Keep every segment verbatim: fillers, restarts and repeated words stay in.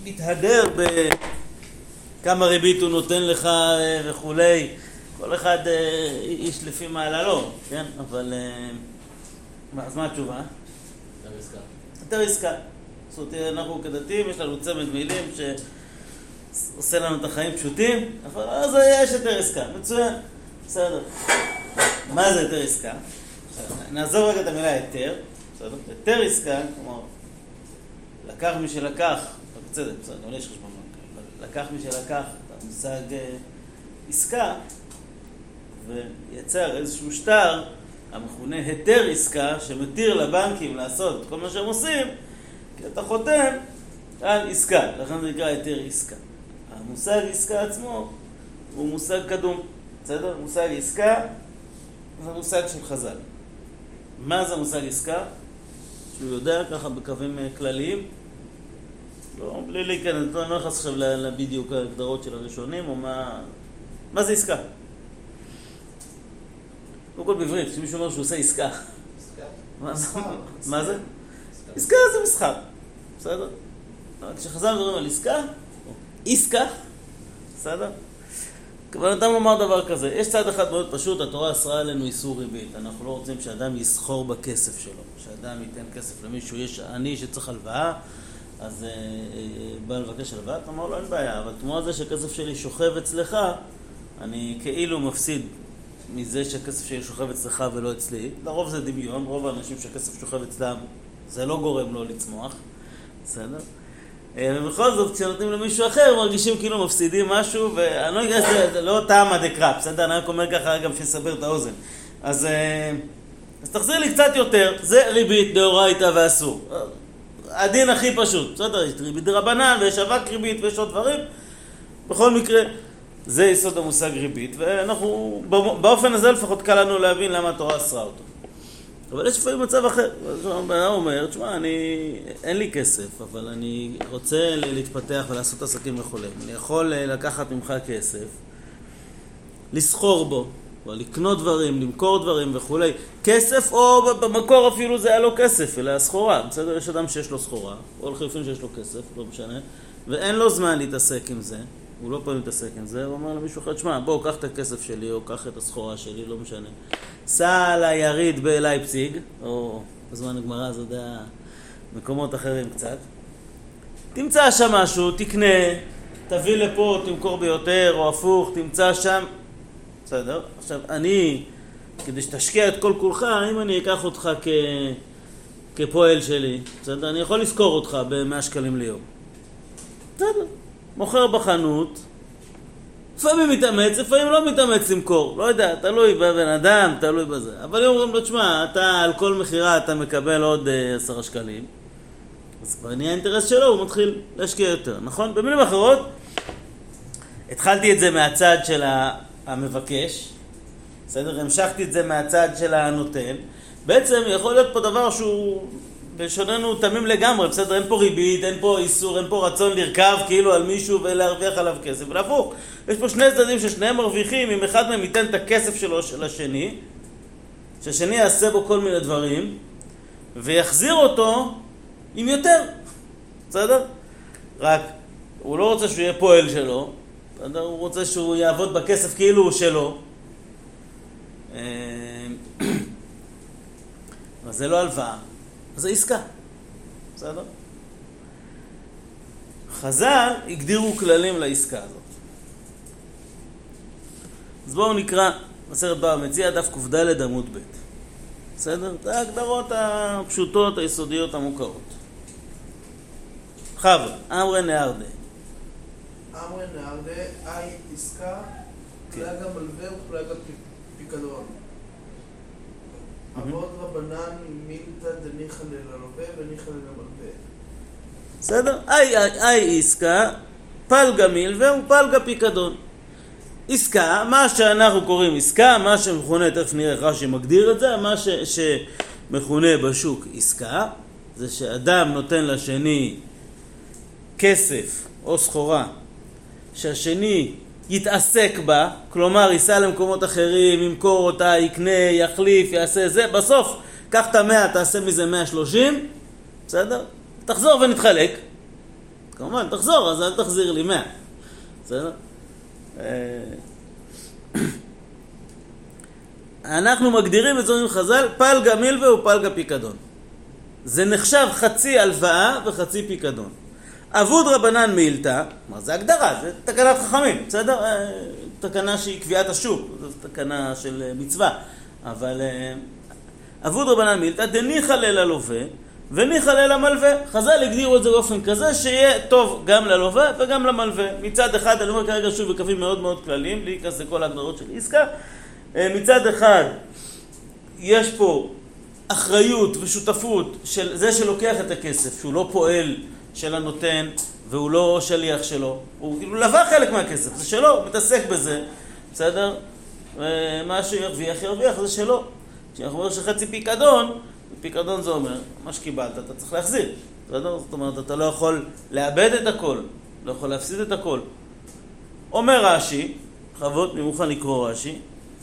מתהדר בכמה ריבית הוא נותן לך וכולי, כל אחד איש לפי מעללו, כן? אבל אז מה התשובה? יותר עסקה. יותר עסקה. זאת אומרת, אנחנו כדתיים, יש לנו צמד מילים שעושה לנו את החיים פשוטים, אבל אז יש יותר עסקה, מצוין, בסדר. מה זה יותר עסקה? נעזוב רגע את המילה יותר, בסדר? יותר עסקה, כלומר, לקח מי שלקח, בצדק, בסדר, לא יש חשבון, לקח מי שלקח את המושג עסקה, ויצר איזשהו שטר, המכונה היתר עסקה, שמתיר לבנקים לעשות את כל מה שהם עושים, כי אתה חותם על עסקה, לכן זה נקרא היתר עסקה. המושג עסקה עצמו הוא מושג קדום, בסדר? מושג עסקה זה מושג של חז"ל. מה זה מושג עסקה? שהוא יודע ככה בקווים כלליים, לא, בלי להיכנס, אני לא נכנס עכשיו לבדיוק ההגדרות של הראשונים, או מה... מה זה עסקה? קודם כל בעברית, כשמישהו אומר שהוא עושה עסקה. עסקה? מה זה? עסקה זה מסחר, בסדר? כשחז"ל מדברים על עסקה, עסקה, בסדר? כוונתם לומר דבר כזה, יש צד אחד מאוד פשוט, התורה אסרה עלינו איסור ריבית, אנחנו לא רוצים שאדם יסחור בכסף שלו, שאדם ייתן כסף למישהו, יש עני שצריך הלוואה, אז אה, אה, בא לבקש הלוואה, אתה אומר לו אין בעיה, אבל תמורה זה שהכסף שלי שוכב אצלך, אני כאילו מפסיד מזה שהכסף שלי שוכב אצלך ולא אצלי, לרוב זה דמיון, רוב האנשים שהכסף שוכב אצלם, זה לא גורם לו לצמוח, בסדר? ובכל זאת, כשנותנים למישהו אחר, מרגישים כאילו מפסידים משהו, ואני לא יודע, זה, זה לא טעם דקרא, בסדר? אני רק אומר ככה גם שנסבר את האוזן. אז, אז תחזיר לי קצת יותר, זה ריבית דאורייתא ואסור. הדין הכי פשוט, בסדר? יש ריבית דרבנן, ויש אבק ריבית, ויש עוד דברים. בכל מקרה, זה יסוד המושג ריבית, ואנחנו, באופן הזה לפחות קל לנו להבין למה התורה אסרה אותו. אבל יש לפעמים מצב אחר, הוא אומר, תשמע, אני, אין לי כסף, אבל אני רוצה להתפתח ולעשות עסקים וכולי. אני יכול לקחת ממך כסף, לסחור בו, או לקנות דברים, למכור דברים וכולי. כסף, או במקור אפילו זה היה לו כסף, אלא סחורה. בסדר, יש אדם שיש לו סחורה, או לחילופין שיש לו כסף, לא משנה, ואין לו זמן להתעסק עם זה. הוא לא פעם להתעסק עם זה, הוא אומר למישהו אחר, תשמע, בוא, קח את הכסף שלי, או קח את הסחורה שלי, לא משנה. סע על היריד בלייפציג, או בזמן הגמרא, זה יודע, מקומות אחרים קצת. תמצא שם משהו, תקנה, תביא לפה, תמכור ביותר, או הפוך, תמצא שם. בסדר? עכשיו, אני, כדי שתשקיע את כל כולך, אם אני אקח אותך כ... כפועל שלי, בסדר? אני יכול לזכור אותך ב-מאה שקלים ליום. בסדר. מוכר בחנות, לפעמים מתאמץ, לפעמים לא מתאמץ למכור, לא יודע, תלוי בבן אדם, תלוי בזה. אבל אם אומרים לו, תשמע, אתה על כל מחירה אתה מקבל עוד עשרה שקלים, אז כבר נהיה האינטרס שלו, הוא מתחיל להשקיע יותר, נכון? במילים אחרות, התחלתי את זה מהצד של המבקש, בסדר? המשכתי את זה מהצד של הנותן, בעצם יכול להיות פה דבר שהוא... בשוננו תמים לגמרי, בסדר, אין פה ריבית, אין פה איסור, אין פה רצון לרכב כאילו על מישהו ולהרוויח עליו כסף, ולהפוך, יש פה שני צדדים ששניהם מרוויחים, אם אחד מהם ייתן את הכסף שלו לשני, שהשני יעשה בו כל מיני דברים, ויחזיר אותו עם יותר, בסדר? רק, הוא לא רוצה שהוא יהיה פועל שלו, בסדר? הוא רוצה שהוא יעבוד בכסף כאילו הוא שלו, אז זה לא הלוואה. אז זה עסקה, בסדר? חז"ל הגדירו כללים לעסקה הזאת. אז בואו נקרא מסכת בבא מציעא דף קד עמוד ב'. בסדר? זה ההגדרות הפשוטות, היסודיות, המוכרות. חבר, אמרי נהרדה. אמרי נהרדה, אי עסקה, פלגה מלווה ופלגה פיקדון. אבות רבנן מילתא דניחא ללווה וניחא למלווה. בסדר? אי עסקה, פלגה מילווה ופלגה פיקדון. עסקה, מה שאנחנו קוראים עסקה, מה שמכונה, תכף נראה איך רש"י מגדיר את זה, מה ש, שמכונה בשוק עסקה, זה שאדם נותן לשני כסף או סחורה, שהשני יתעסק בה, כלומר ייסע למקומות אחרים, ימכור אותה, יקנה, יחליף, יעשה זה, בסוף קח את המאה, תעשה מזה מאה שלושים, בסדר? תחזור ונתחלק, כמובן, תחזור, אז אל תחזיר לי מאה. בסדר? אנחנו מגדירים את זאת עם חז"ל, פלגה מילווה ופלגה פיקדון. זה נחשב חצי הלוואה וחצי פיקדון. אבוד רבנן מילתא, מה זה הגדרה, זה תקנת חכמים, בסדר? תקנה שהיא קביעת השוק, זו תקנה של מצווה. אבל אבוד רבנן מילתא, דניחא ליל הלווה וניחא ליל המלווה. חז"ל הגדירו את זה באופן כזה שיהיה טוב גם ללווה וגם למלווה. מצד אחד, אני אומר כרגע שוב בקווים מאוד מאוד כלליים, בלי להיכנס לכל ההגדרות של עסקה. מצד אחד, יש פה אחריות ושותפות של זה שלוקח את הכסף, שהוא לא פועל של הנותן והוא לא שליח שלו, הוא כאילו לווה חלק מהכסף, זה שלו, הוא מתעסק בזה, בסדר? ומה שירוויח ירוויח זה שלו. כשאנחנו אומרים שחצי פיקדון, פיקדון זה אומר, מה שקיבלת אתה צריך להחזיר, בסדר? זאת אומרת, אתה לא יכול לאבד את הכל, לא יכול להפסיד את הכל. אומר רש"י, חוות, מי מוכן לקרוא רש"י?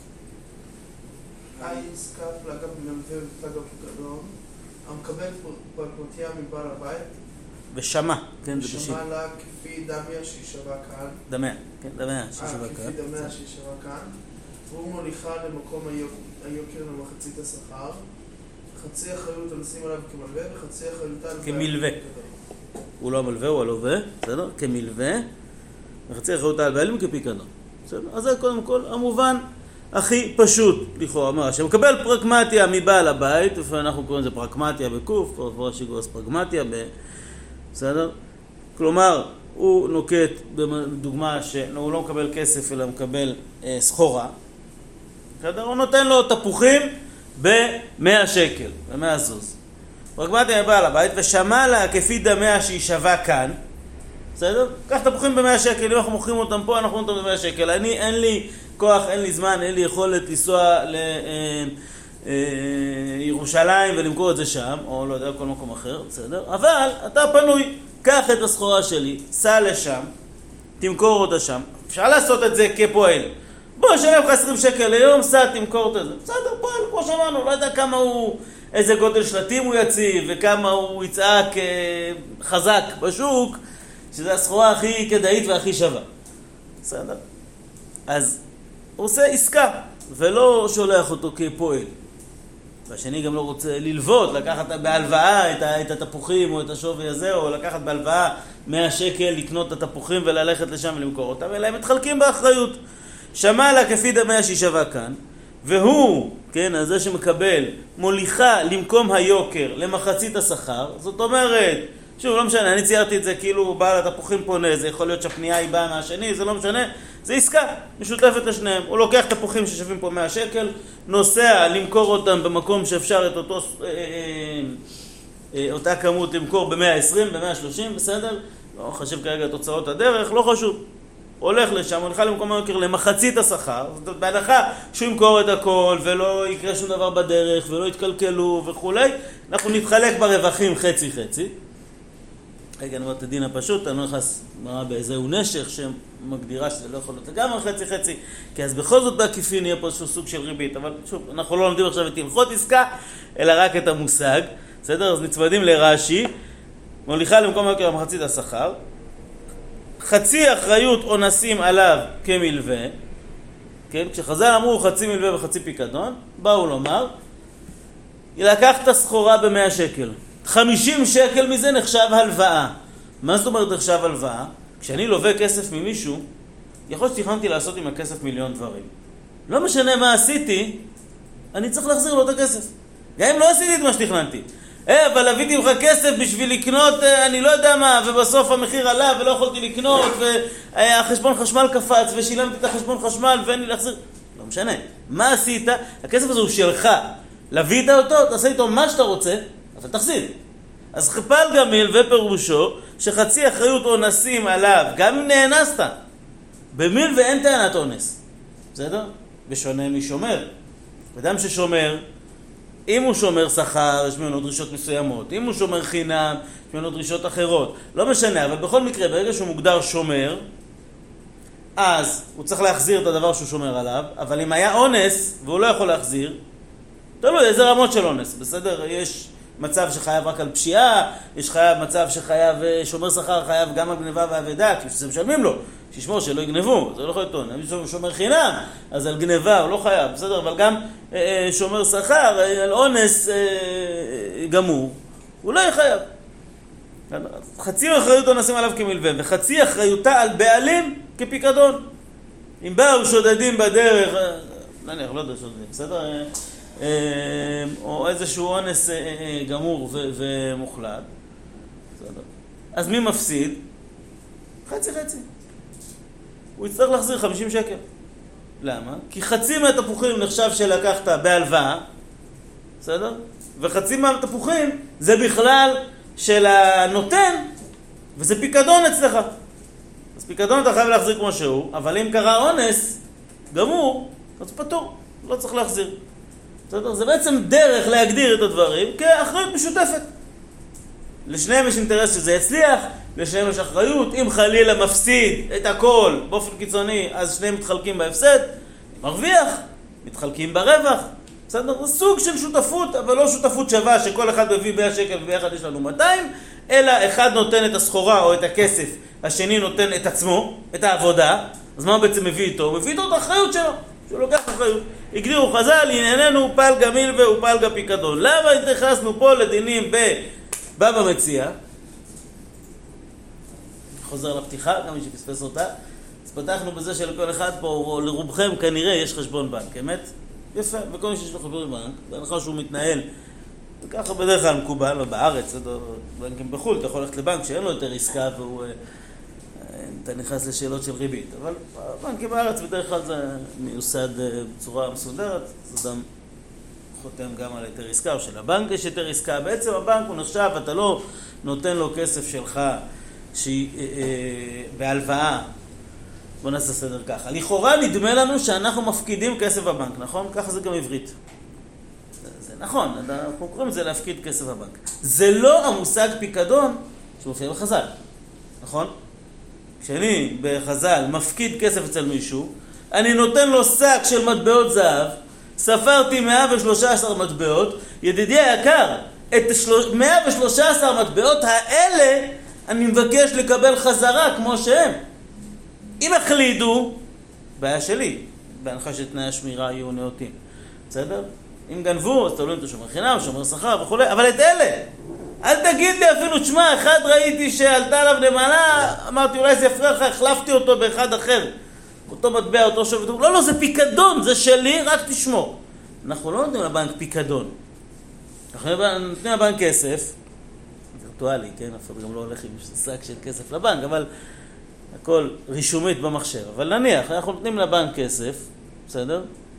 עסקה פלגה מלווה ופלגה פיקדון, המקבל פרקמטיה מבעל הבית ושמע, כן, זה בשביל. ושמע לה כפי דמיה שהיא שווה כאן. דמיה, כן, דמיה שהיא שווה כאן. כפי דמיה שהיא שווה כאן. והוא מוליכה למקום היוקר למחצית השכר. חצי אחריות הנושאים עליו כמלווה וחצי אחריותה כמלווה. הוא לא המלווה, הוא הלווה, בסדר? כמלווה. וחצי אחריותה על בעלים כפיקדון. בסדר? אז זה קודם כל המובן הכי פשוט, לכאורה, אומר, שמקבל פרקמטיה מבעל הבית, ואנחנו קוראים לזה פרקמטיה בקוף, כבר שיגורס פרקמטיה ב... בסדר? כלומר, הוא נוקט בדוגמה שהוא לא מקבל כסף, אלא מקבל אה, סחורה. בסדר? הוא נותן לו תפוחים ב-מאה שקל, ב-מאה זוז. פרקמטיה מבעל הבית, ושמע לה כפי דמיה שהיא שווה כאן. בסדר? קח תפוחים ב-מאה שקל, אם אנחנו מוכרים אותם פה, אנחנו מוכרים אותם ב-מאה שקל. אני, אין לי כוח, אין לי זמן, אין לי יכולת לנסוע לירושלים ולמכור את זה שם, או לא יודע, כל מקום אחר, בסדר? אבל אתה פנוי, קח את הסחורה שלי, סע לשם, תמכור אותה שם. אפשר לעשות את זה כפועל. בוא, שלם לך עשרים שקל ליום, סע, תמכור את זה. בסדר, פועל, כמו שאמרנו, לא יודע כמה הוא, איזה גודל שלטים הוא יציב, וכמה הוא יצעק חזק בשוק, שזה הסחורה הכי כדאית והכי שווה. בסדר? אז הוא עושה עסקה, ולא שולח אותו כפועל. והשני גם לא רוצה ללוות, לקחת בהלוואה את, את התפוחים או את השווי הזה, או לקחת בהלוואה מאה שקל, לקנות את התפוחים וללכת לשם ולמכור אותם, אלא הם מתחלקים באחריות. שמע לה כפי דמיה שהיא שווה כאן, והוא, כן, הזה שמקבל, מוליכה למקום היוקר למחצית השכר. זאת אומרת, שוב, לא משנה, אני ציירתי את זה כאילו בעל התפוחים פונה, זה יכול להיות שהפנייה היא באה מהשני, זה לא משנה, זה עסקה משותפת לשניהם. הוא לוקח תפוחים ששווים פה מאה שקל, נוסע למכור אותם במקום שאפשר את אותו, אה, אה, אה, אותה כמות למכור ב-מאה ועשרים, ב-מאה ושלושים, בסדר? לא חשב כרגע תוצאות הדרך, לא חשוב. הולך לשם, הולך למקום היוקר למחצית השכר, בהנחה שהוא ימכור את הכל ולא יקרה שום דבר בדרך ולא יתקלקלו וכולי, אנחנו נתחלק ברווחים חצי חצי. רגע, אני אומר את הדין הפשוט, אני לא נכנס באיזהו נשך שמגדירה שזה לא יכול להיות לגמרי חצי חצי, כי אז בכל זאת בעקיפין יהיה פה איזשהו סוג של ריבית, אבל שוב, אנחנו לא לומדים עכשיו את הלכות עסקה, אלא רק את המושג, בסדר? אז נצמדים לרש"י, מוליכה למקום היוקר למחצית השכר, חצי אחריות אונסים עליו כמלווה, כן? כשחז"ל אמרו חצי מלווה וחצי פיקדון, באו לומר, לקח את הסחורה ב-מאה שקל. חמישים שקל מזה נחשב הלוואה. מה זאת אומרת נחשב הלוואה? כשאני לווה כסף ממישהו, יכול שתכננתי לעשות עם הכסף מיליון דברים. לא משנה מה עשיתי, אני צריך להחזיר לו את הכסף. גם אם לא עשיתי את מה שתכננתי. אה, אבל הביתי לך כסף בשביל לקנות, אני לא יודע מה, ובסוף המחיר עלה ולא יכולתי לקנות, והחשבון חשמל קפץ, ושילמתי את החשבון חשמל ואין לי להחזיר. לא משנה. מה עשית? הכסף הזה הוא שלך. לווית אותו, תעשה איתו מה שאתה רוצה, אבל תחזיר. אז חפל גמיל ופירושו שחצי אחריות אונסים עליו, גם אם נאנסת. במיל ואין טענת אונס. בסדר? בשונה משומר. אדם ששומר, אם הוא שומר שכר, יש ממנו דרישות מסוימות. אם הוא שומר חינם, יש ממנו דרישות אחרות. לא משנה, אבל בכל מקרה, ברגע שהוא מוגדר שומר, אז הוא צריך להחזיר את הדבר שהוא שומר עליו, אבל אם היה אונס והוא לא יכול להחזיר, תלוי איזה רמות של אונס, בסדר? יש מצב שחייב רק על פשיעה, יש חייב מצב שחייב שומר שכר חייב גם על גניבה ועבדה, כי שזה משלמים לו, שישמור שלא יגנבו, זה לא יכול לטעון. אם שומר חינם, אז על גניבה הוא לא חייב, בסדר, אבל גם אה, שומר שכר על אונס אה, גמור, הוא לא יחייב. חצי אחריות אונסים עליו כמלווה, וחצי אחריותה על בעלים כפיקדון. אם באו שודדים בדרך, נניח, לא יודע שודדים, בסדר? או איזשהו אונס גמור ומוחלט, בסדר? אז מי מפסיד? חצי חצי. הוא יצטרך להחזיר חמישים שקל. למה? כי חצי מהתפוחים נחשב שלקחת בהלוואה, בסדר? וחצי מהתפוחים זה בכלל של הנותן, וזה פיקדון אצלך. אז פיקדון אתה חייב להחזיר כמו שהוא, אבל אם קרה אונס גמור, אז פטור, לא צריך להחזיר. בסדר? זה בעצם דרך להגדיר את הדברים כאחריות משותפת. לשניהם יש אינטרס שזה יצליח, לשניהם יש אחריות. אם חלילה מפסיד את הכל באופן קיצוני, אז שניהם מתחלקים בהפסד, מרוויח, מתחלקים ברווח. בסדר? זה סוג של שותפות, אבל לא שותפות שווה שכל אחד מביא מאה שקל וביחד יש לנו מאתיים, אלא אחד נותן את הסחורה או את הכסף, השני נותן את עצמו, את העבודה. אז מה הוא בעצם מביא איתו? הוא מביא איתו את האחריות שלו, שהוא לוקח אחריות. הגדירו חז"ל, ענייננו פלגה מילווה ופלגה פיקדון. למה התייחסנו פה לדינים בבבא מציעא? חוזר לפתיחה, גם מי שפספס אותה. אז פתחנו בזה שלכל אחד פה, או לרובכם כנראה יש חשבון בנק, אמת? יפה, וכל מי שיש לו חשבון בנק, בהנחה שהוא מתנהל, וככה בדרך כלל מקובל, לא בארץ, בנקים בחו"ל, אתה יכול ללכת לבנק שאין לו יותר עסקה והוא... אתה נכנס לשאלות של ריבית, אבל בנקים בארץ בדרך כלל זה מיוסד בצורה מסודרת, זה גם חותם גם על היתר עסקה, או של הבנק יש היתר עסקה. בעצם הבנק הוא נחשב, אתה לא נותן לו כסף שלך שהיא אה, אה, בהלוואה. בוא נעשה סדר ככה. לכאורה נדמה לנו שאנחנו מפקידים כסף בבנק, נכון? ככה זה גם עברית. זה, זה נכון, אנחנו קוראים את זה להפקיד כסף בבנק. זה לא המושג פיקדון שמופיע בחז"ל, נכון? כשאני בחז"ל מפקיד כסף אצל מישהו, אני נותן לו שק של מטבעות זהב, ספרתי מאה ושלוש עשרה מטבעות, ידידי היקר, את מאה ושלוש עשרה מטבעות האלה אני מבקש לקבל חזרה כמו שהם. אם החלידו, בעיה שלי, בהנחה שתנאי השמירה יהיו נאותים, בסדר? אם גנבו, אז תלוי אם אתה שומר חינם, שומר שכר וכו', אבל את אלה, אל תגיד לי אפילו, תשמע, אחד ראיתי שעלתה עליו למעלה, אמרתי אולי זה יפריע לך, החלפתי אותו באחד אחר, אותו מטבע, אותו שובט, לא, לא, זה פיקדון, זה שלי, רק תשמור. אנחנו לא נותנים לבנק פיקדון, אנחנו נותנים לבנק כסף, וירטואלי, כן, אף אחד גם לא הולך עם שק של כסף לבנק, אבל הכל רישומית במחשב, אבל נניח, אנחנו נותנים לבנק כסף, בסדר?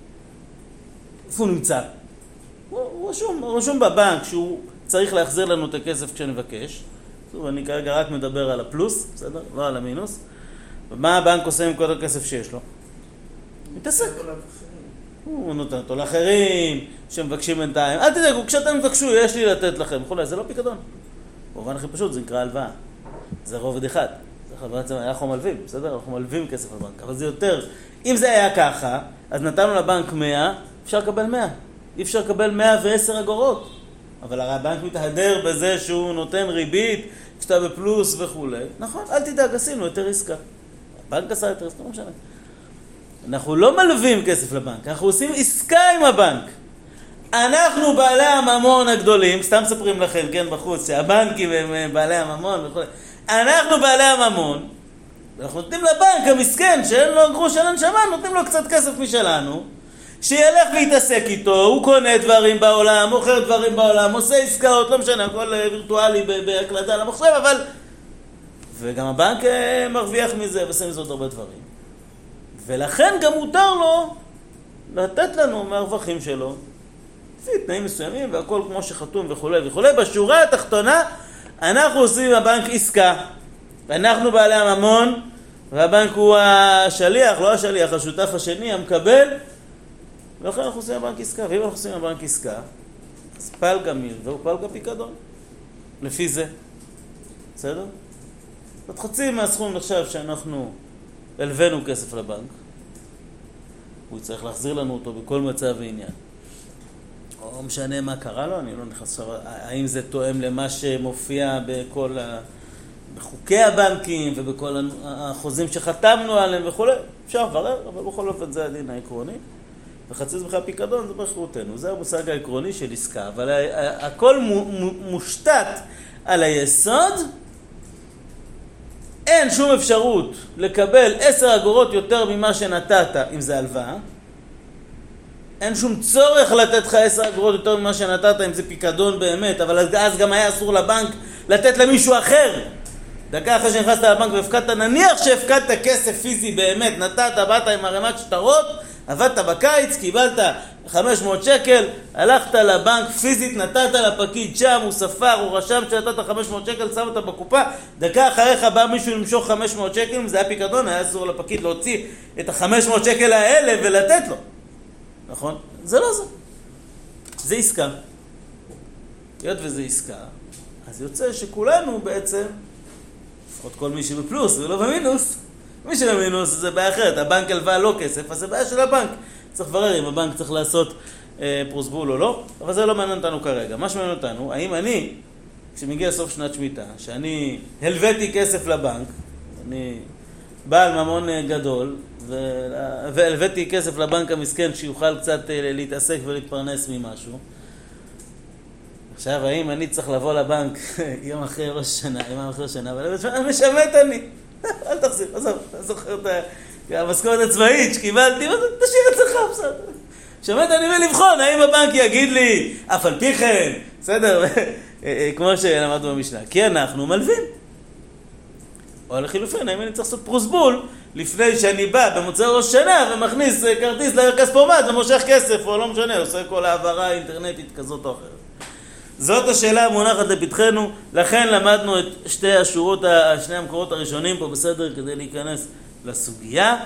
איפה הוא נמצא? הוא, הוא רשום, הוא רשום בבנק שהוא צריך להחזיר לנו את הכסף כשנבקש. טוב, אני כרגע רק מדבר על הפלוס, בסדר? לא על המינוס. ומה הבנק עושה עם כל הכסף שיש לו? מתעסק. הוא נותן אותו לאחרים, שמבקשים בינתיים. אל תדאגו, כשאתם מבקשו, יש לי לתת לכם. חולה, זה לא פיקדון. במובן הכי פשוט, זה נקרא הלוואה. זה רובד אחד. בעצם אנחנו מלווים, בסדר? אנחנו מלווים כסף לבנק. אבל זה יותר, אם זה היה ככה, אז נתנו לבנק מאה, אפשר לקבל מאה. אי אפשר לקבל מאה ועשר אגורות. אבל הרי הבנק מתהדר בזה שהוא נותן ריבית, כשאתה בפלוס וכו'. נכון, אל תדאג, עשינו יותר עסקה. הבנק עשה יותר עסקה, לא משנה. אנחנו לא מלווים כסף לבנק, אנחנו עושים עסקה עם הבנק. אנחנו בעלי הממון הגדולים, סתם מספרים לכם, כן, בחוץ, שהבנקים הם בעלי הממון וכו'. אנחנו בעלי הממון, ואנחנו נותנים לבנק המסכן, שאין לו גרוש על הנשמה, נותנים לו קצת כסף משלנו, שילך ויתעסק איתו, הוא קונה דברים בעולם, מוכר דברים בעולם, עושה עסקאות, לא משנה, הכל וירטואלי בהקלטה למחשב, אבל... וגם הבנק מרוויח מזה ועושה מזה עוד הרבה דברים. ולכן גם מותר לו לתת לנו מהרווחים שלו, לפי תנאים מסוימים, והכל כמו שחתום וכו' וכו'. בשורה התחתונה, אנחנו עושים עם הבנק עסקה, ואנחנו בעלי הממון, והבנק הוא השליח, לא השליח, השותף השני, המקבל, ולכן אנחנו עושים עם הבנק עסקה. ואם אנחנו עושים עם הבנק עסקה, אז פלגה מילווה הוא פלגה פיקדון. לפי זה. בסדר? זאת חצי מהסכום נחשב שאנחנו הלווינו כסף לבנק, הוא צריך להחזיר לנו אותו בכל מצב ועניין. או לא משנה מה קרה לו, אני לא נכנס עכשיו, האם זה תואם למה שמופיע בכל ה... בחוקי הבנקים ובכל החוזים שחתמנו עליהם וכו', אפשר לברר, אבל בכל אופן זה הדין העקרוני. וחצי זבחי הפיקדון זה באחריותנו, זה המושג העקרוני של עסקה, אבל הכל מושתת על היסוד, אין שום אפשרות לקבל עשר אגורות יותר ממה שנתת אם זה הלוואה, אין שום צורך לתת לך עשר אגורות יותר ממה שנתת אם זה פיקדון באמת, אבל אז גם היה אסור לבנק לתת למישהו אחר. דקה אחרי שנכנסת לבנק והפקדת, נניח שהפקדת כסף פיזי באמת, נתת, באת עם ערימת שטרות, עבדת בקיץ, קיבלת חמש מאות שקל, הלכת לבנק פיזית, נתת לפקיד שם, הוא ספר, הוא רשם שנתת חמש מאות שקל, שם אותה בקופה, דקה אחריך בא מישהו למשוך חמש מאות שקל, אם זה היה פיקדון, היה אסור לפקיד להוציא את ה-חמש מאות שקל האלה ולתת לו. נכון? זה לא זה. זה עסקה. היות וזה עסקה, אז יוצא שכולנו בעצם, לפחות כל מי שבפלוס ולא במינוס, מי שבמינוס זה בעיה אחרת, הבנק הלווה לא כסף, אז זה בעיה של הבנק. צריך לברר אם הבנק צריך לעשות אה, פרוסבול או לא, אבל זה לא מעניין אותנו כרגע. מה שמעניין אותנו, האם אני, כשמגיע סוף שנת שמיטה, שאני הלוויתי כסף לבנק, אני בעל ממון גדול, והלוויתי כסף לבנק המסכן שיוכל קצת להתעסק ולהתפרנס ממשהו, עכשיו, האם אני צריך לבוא לבנק יום אחרי ראש השנה, יום אחרי שנה, אבל משמט אני. אל תחזיר, עזוב, אני זוכר את המשכורת הצבאית שקיבלתי, תשאיר אצלך, בסדר. משמט אני ולבחון, האם הבנק יגיד לי, אף על פי כן, בסדר, כמו שלמדנו במשנה, כי אנחנו מלווים. או לחילופין, האם אני צריך לעשות פרוסבול, לפני שאני בא במוצאי ראש שנה ומכניס כרטיס לכספומט ומושך כסף, או לא משנה, עושה כל העברה אינטרנטית כזאת או אחרת. זאת השאלה המונחת לפתחנו, לכן למדנו את שתי השורות, שני המקורות הראשונים פה בסדר כדי להיכנס לסוגיה.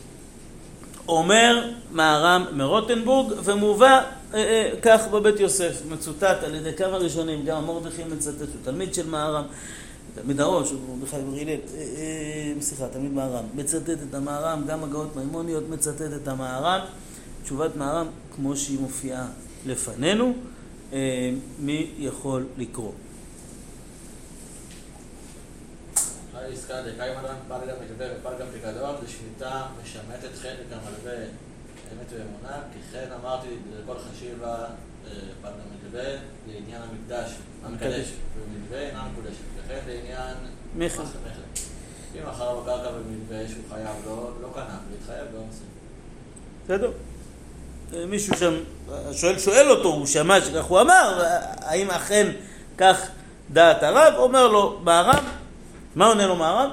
אומר מהר"ם מרוטנבורג ומובא אה, אה, כך בבית יוסף, מצוטט על ידי כמה ראשונים, גם מרדכי מצטט, הוא תלמיד של מהר"ם, תלמיד הראש, הוא בכלל ברילל, אה, אה, סליחה, תלמיד מהר"ם, מצטט את המהר"ם, גם הגאות מימוניות מצטט את המהר"ם, תשובת מהר"ם כמו שהיא מופיעה לפנינו. מי יכול לקרוא? עסקה דקאי מדרן פעל גם מתווה ופעל גם פיקדון לשמיטה משמטת חן וגם מלווה אמת ואמונה, כי כן אמרתי לכל חשיבה פעל גם מתווה לעניין המקדש, המקדש במתווה אינה מקודשת, וכן לעניין מכר. אם אחר בקרקע במתווה שהוא חייב לא קנה, להתחייב לא עושה. בסדר. מישהו שם, שואל, שואל אותו, הוא שמע שכך הוא אמר, האם אכן כך דעת הרב? אומר לו, מהר"ם, מה עונה לו מהר"ם?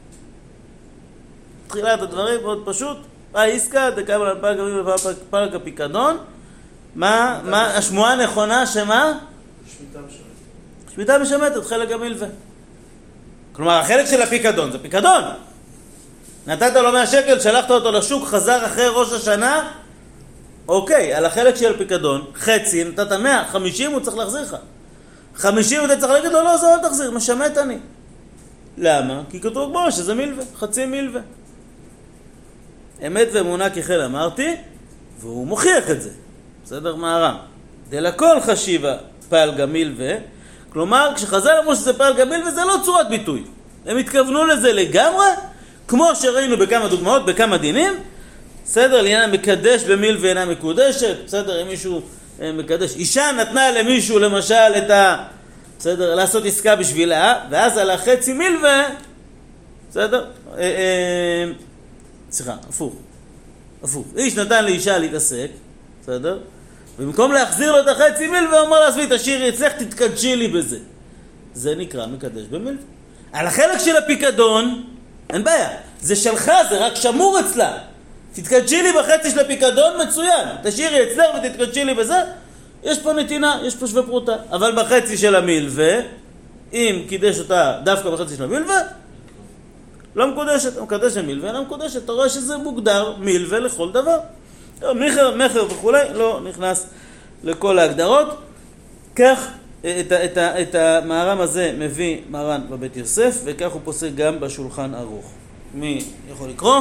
תחילת הדברים מאוד פשוט, העסקה, דקאי מדרן פלגה מיל ופלגה פיקדון, מה, מה, השמועה הנכונה שמה? שמיטה משמטת. שמיטה משמטת, חלק המלווה. כלומר, החלק של הפיקדון זה פיקדון. נתת לו מאה שקל, שלחת אותו לשוק, חזר אחרי ראש השנה, אוקיי, על החלק של פיקדון, חצי, נתת מאה, חמישים הוא צריך להחזיר לך. חמישים אתה צריך להגיד לו, לא, זה אל תחזיר, משמט אני. למה? כי כתוב בו שזה מלווה, חצי מלווה. אמת ואמונה כחל אמרתי, והוא מוכיח את זה. בסדר מהר"ם. דלכל חשיבה פלגה מלווה, כלומר, כשחז"ל אמרו שזה פלגה מלווה, זה לא צורת ביטוי. הם התכוונו לזה לגמרי, כמו שראינו בכמה דוגמאות, בכמה דינים, בסדר, לעניין המקדש במלווה אינה מקודשת, בסדר, אם מישהו מקדש, אישה נתנה למישהו למשל את ה... בסדר, לעשות עסקה בשבילה, ואז על החצי מלווה, בסדר, אה, אה, סליחה, הפוך, הפוך, איש נתן לאישה להתעסק, בסדר, ובמקום להחזיר לו את החצי מלווה, הוא אומר לה, עזבי, תשאירי אצלך, תתקדשי לי בזה. זה נקרא מקדש במלווה. על החלק של הפיקדון, אין בעיה, זה שלך, זה רק שמור אצלה. תתקדשי לי בחצי של הפיקדון, מצוין. תשאירי אצלך ותתקדשי לי בזה. יש פה נתינה, יש פה שווה פרוטה. אבל בחצי של המלווה, אם קידש אותה דווקא בחצי של המלווה, לא מקודשת. מקדש המלווה, לא מקודשת. אתה רואה שזה מוגדר מלווה לכל דבר. מחר, מחר וכו', לא נכנס לכל ההגדרות. כך את, את, את, את המהר"ם הזה מביא מרן בבית יוסף, וכך הוא פוסק גם בשולחן ערוך. מי יכול לקרוא?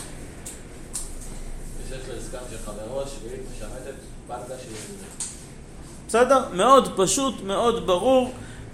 יש לו הסכם של חברו, שביעית משמטת, פלגה של יהודה. בסדר? מאוד פשוט, מאוד ברור.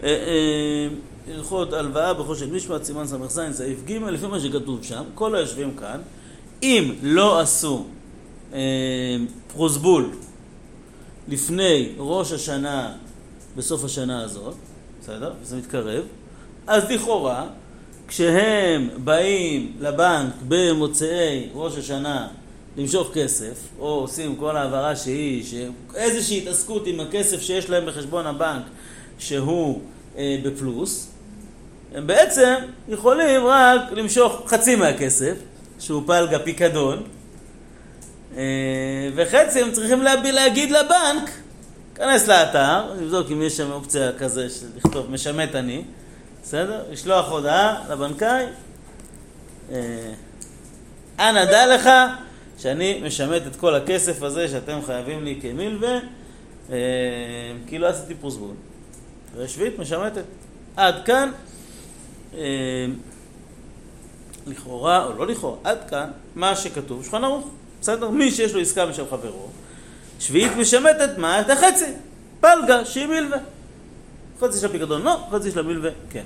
הלכות הלוואה בחושן משפט, סימן סמך זין, סעיף ג', לפי מה שכתוב שם, כל היושבים כאן, אם לא עשו אה, פרוסבול לפני ראש השנה, בסוף השנה הזאת, בסדר? וזה מתקרב, אז לכאורה, כשהם באים לבנק במוצאי ראש השנה למשוך כסף, או עושים כל העברה שהיא, שאיזושהי התעסקות עם הכסף שיש להם בחשבון הבנק, שהוא אה, בפלוס, הם בעצם יכולים רק למשוך חצי מהכסף, שהוא פלגה פיקדון, אה, וחצי הם צריכים להביא, להגיד לבנק, כנס לאתר, לבדוק אם יש שם אופציה כזה של לכתוב משמט אני, בסדר? לשלוח הודעה לבנקאי, אה, אנא דע לך שאני משמט את כל הכסף הזה שאתם חייבים לי כמילווה, אה, כי לא עשיתי פרוסבול. ושביעית משמטת. עד כאן, אה, לכאורה, או לא לכאורה, עד כאן, מה שכתוב, שולחן ערוך. בסדר? מי שיש לו עסקה משל חברו, שביעית משמטת, מה? את החצי. פלגה, שהיא מילווה. חצי של הפיקדון לא, חצי של המילווה כן.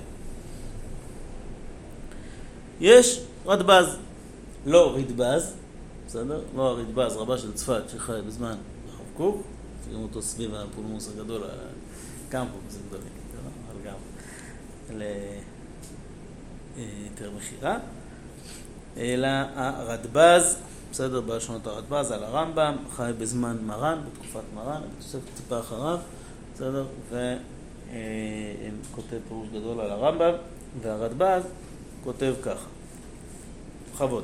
יש רדב"ז, לא רדב"ז, בסדר? לא הרדב"ז, רבה של צפת שחי בזמן הרב קוק, שגם אותו סביב הפולמוס הגדול, כמה פולמוסים גדולים, אבל גם ליותר מחירה, אלא הרדב"ז, בסדר, בלשונות הרדב"ז על הרמב"ם, חי בזמן מרן, בתקופת מרן, בתוספת טיפה אחריו, בסדר? וכותב פירוש גדול על הרמב"ם, והרדב"ז כותב ככה. בכבוד.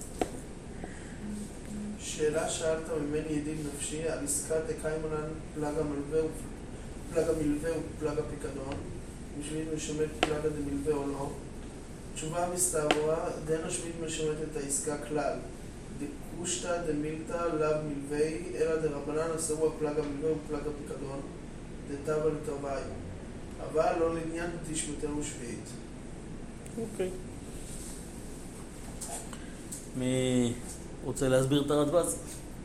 שאלה שאלת ממני ידיד נפשי על עסקת קיימונן פלגה מלווה פלגה מלווה ופלגה פיקדון, בשביל משמט פלגה דמלווה או לא. תשובה מסתברא, דין השביעית משמט את העסקה כלל. דקושטא דמילתא לאו מלווי, אלא דרבנן אסרו פלגה מלווה ופלגה פיקדון, דתבא לטוואי. אבל לא לעניין תשמטנו שביעית. אוקיי. מי רוצה להסביר את הרדב"ז?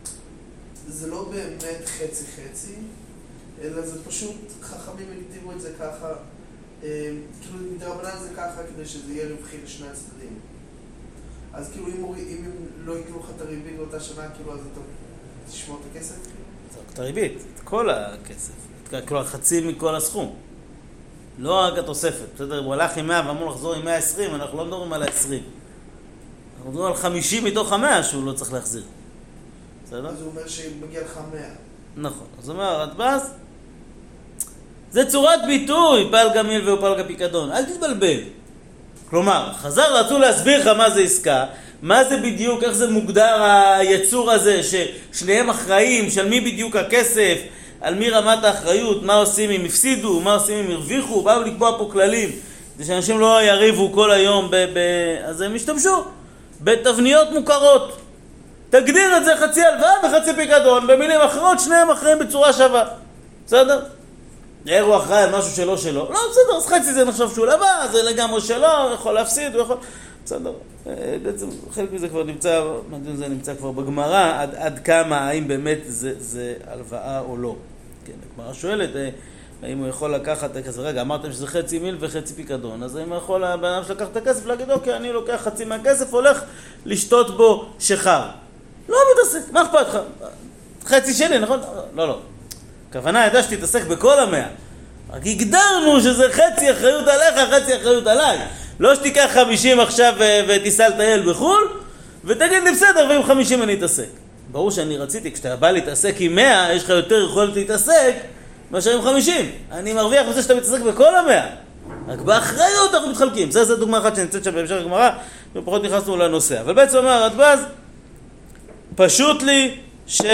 זה לא באמת חצי חצי, אלא זה פשוט, חכמים הגדירו את זה ככה, כאילו מדרבנן זה ככה כדי שזה יהיה רווחי לשני הצדדים. אז כאילו אם, אם הם לא יקנו לך את הריבית באותה שנה, כאילו אז אתה תשמור את הכסף? את הריבית, את כל הכסף, כלומר חצי מכל הסכום. לא רק התוספת, בסדר? הוא הלך עם מאה ואמור לחזור עם מאה ועשרים, אנחנו לא מדברים על ה-עשרים. אנחנו מדברים על חמישים מתוך המאה שהוא לא צריך להחזיר. בסדר? אז הוא אומר שמגיע לך מאה. נכון. אז הוא אומר, הרדב"ז, זה צורת ביטוי, פלגה מילווה ופלגה פיקדון. אל תתבלבל. כלומר, חז"ל רצו להסביר לך מה זה עסקה, מה זה בדיוק, איך זה מוגדר היצור הזה, ששניהם אחראים, של מי בדיוק הכסף, על מי רמת האחריות, מה עושים אם הפסידו, מה עושים אם הרוויחו, באו לקבוע פה כללים, כדי שאנשים לא יריבו כל היום, ב- ב- אז הם השתמשו בתבניות מוכרות. תגדיר את זה חצי הלוואה וחצי פיקדון, במילים אחרות שניהם אחראים בצורה שווה. בסדר? איך הוא אחראי על משהו שלא שלו? לא, בסדר, אז חצי זה נחשב שהוא לבא, זה לגמרי שלו, הוא יכול להפסיד, הוא יכול... בסדר, בעצם חלק מזה כבר נמצא, זה נמצא כבר בגמרא, עד, עד כמה, האם באמת זה, זה הלוואה או לא. כן, הגמרא שואלת, האם הוא יכול לקחת את הכסף, רגע, אמרתם שזה חצי מיל וחצי פיקדון, אז האם הוא יכול, הבן אדם שלקח את הכסף, להגיד, אוקיי, אני לוקח חצי מהכסף, הולך לשתות בו שחר. לא מתעסק, מה אכפת לך? חצי שלי, נכון? לא, לא. הכוונה הייתה שתתעסק בכל המאה. רק הגדרנו שזה חצי אחריות עליך, חצי אחריות עליי. לא שתיקח חמישים עכשיו ותיסע לטייל בחול, ותגיד לי בסדר, ועם חמישים אני אתעסק. ברור שאני רציתי, כשאתה בא להתעסק עם מאה, יש לך יותר יכולת להתעסק מאשר עם חמישים. אני מרוויח בזה שאתה מתעסק בכל המאה. רק באחריות אנחנו מתחלקים. זה, זה דוגמה אחת שנמצאת שם בהמשך הגמרא, ופחות נכנסנו לנושא. אבל בעצם אומר הרדב"ז, פשוט לי ש...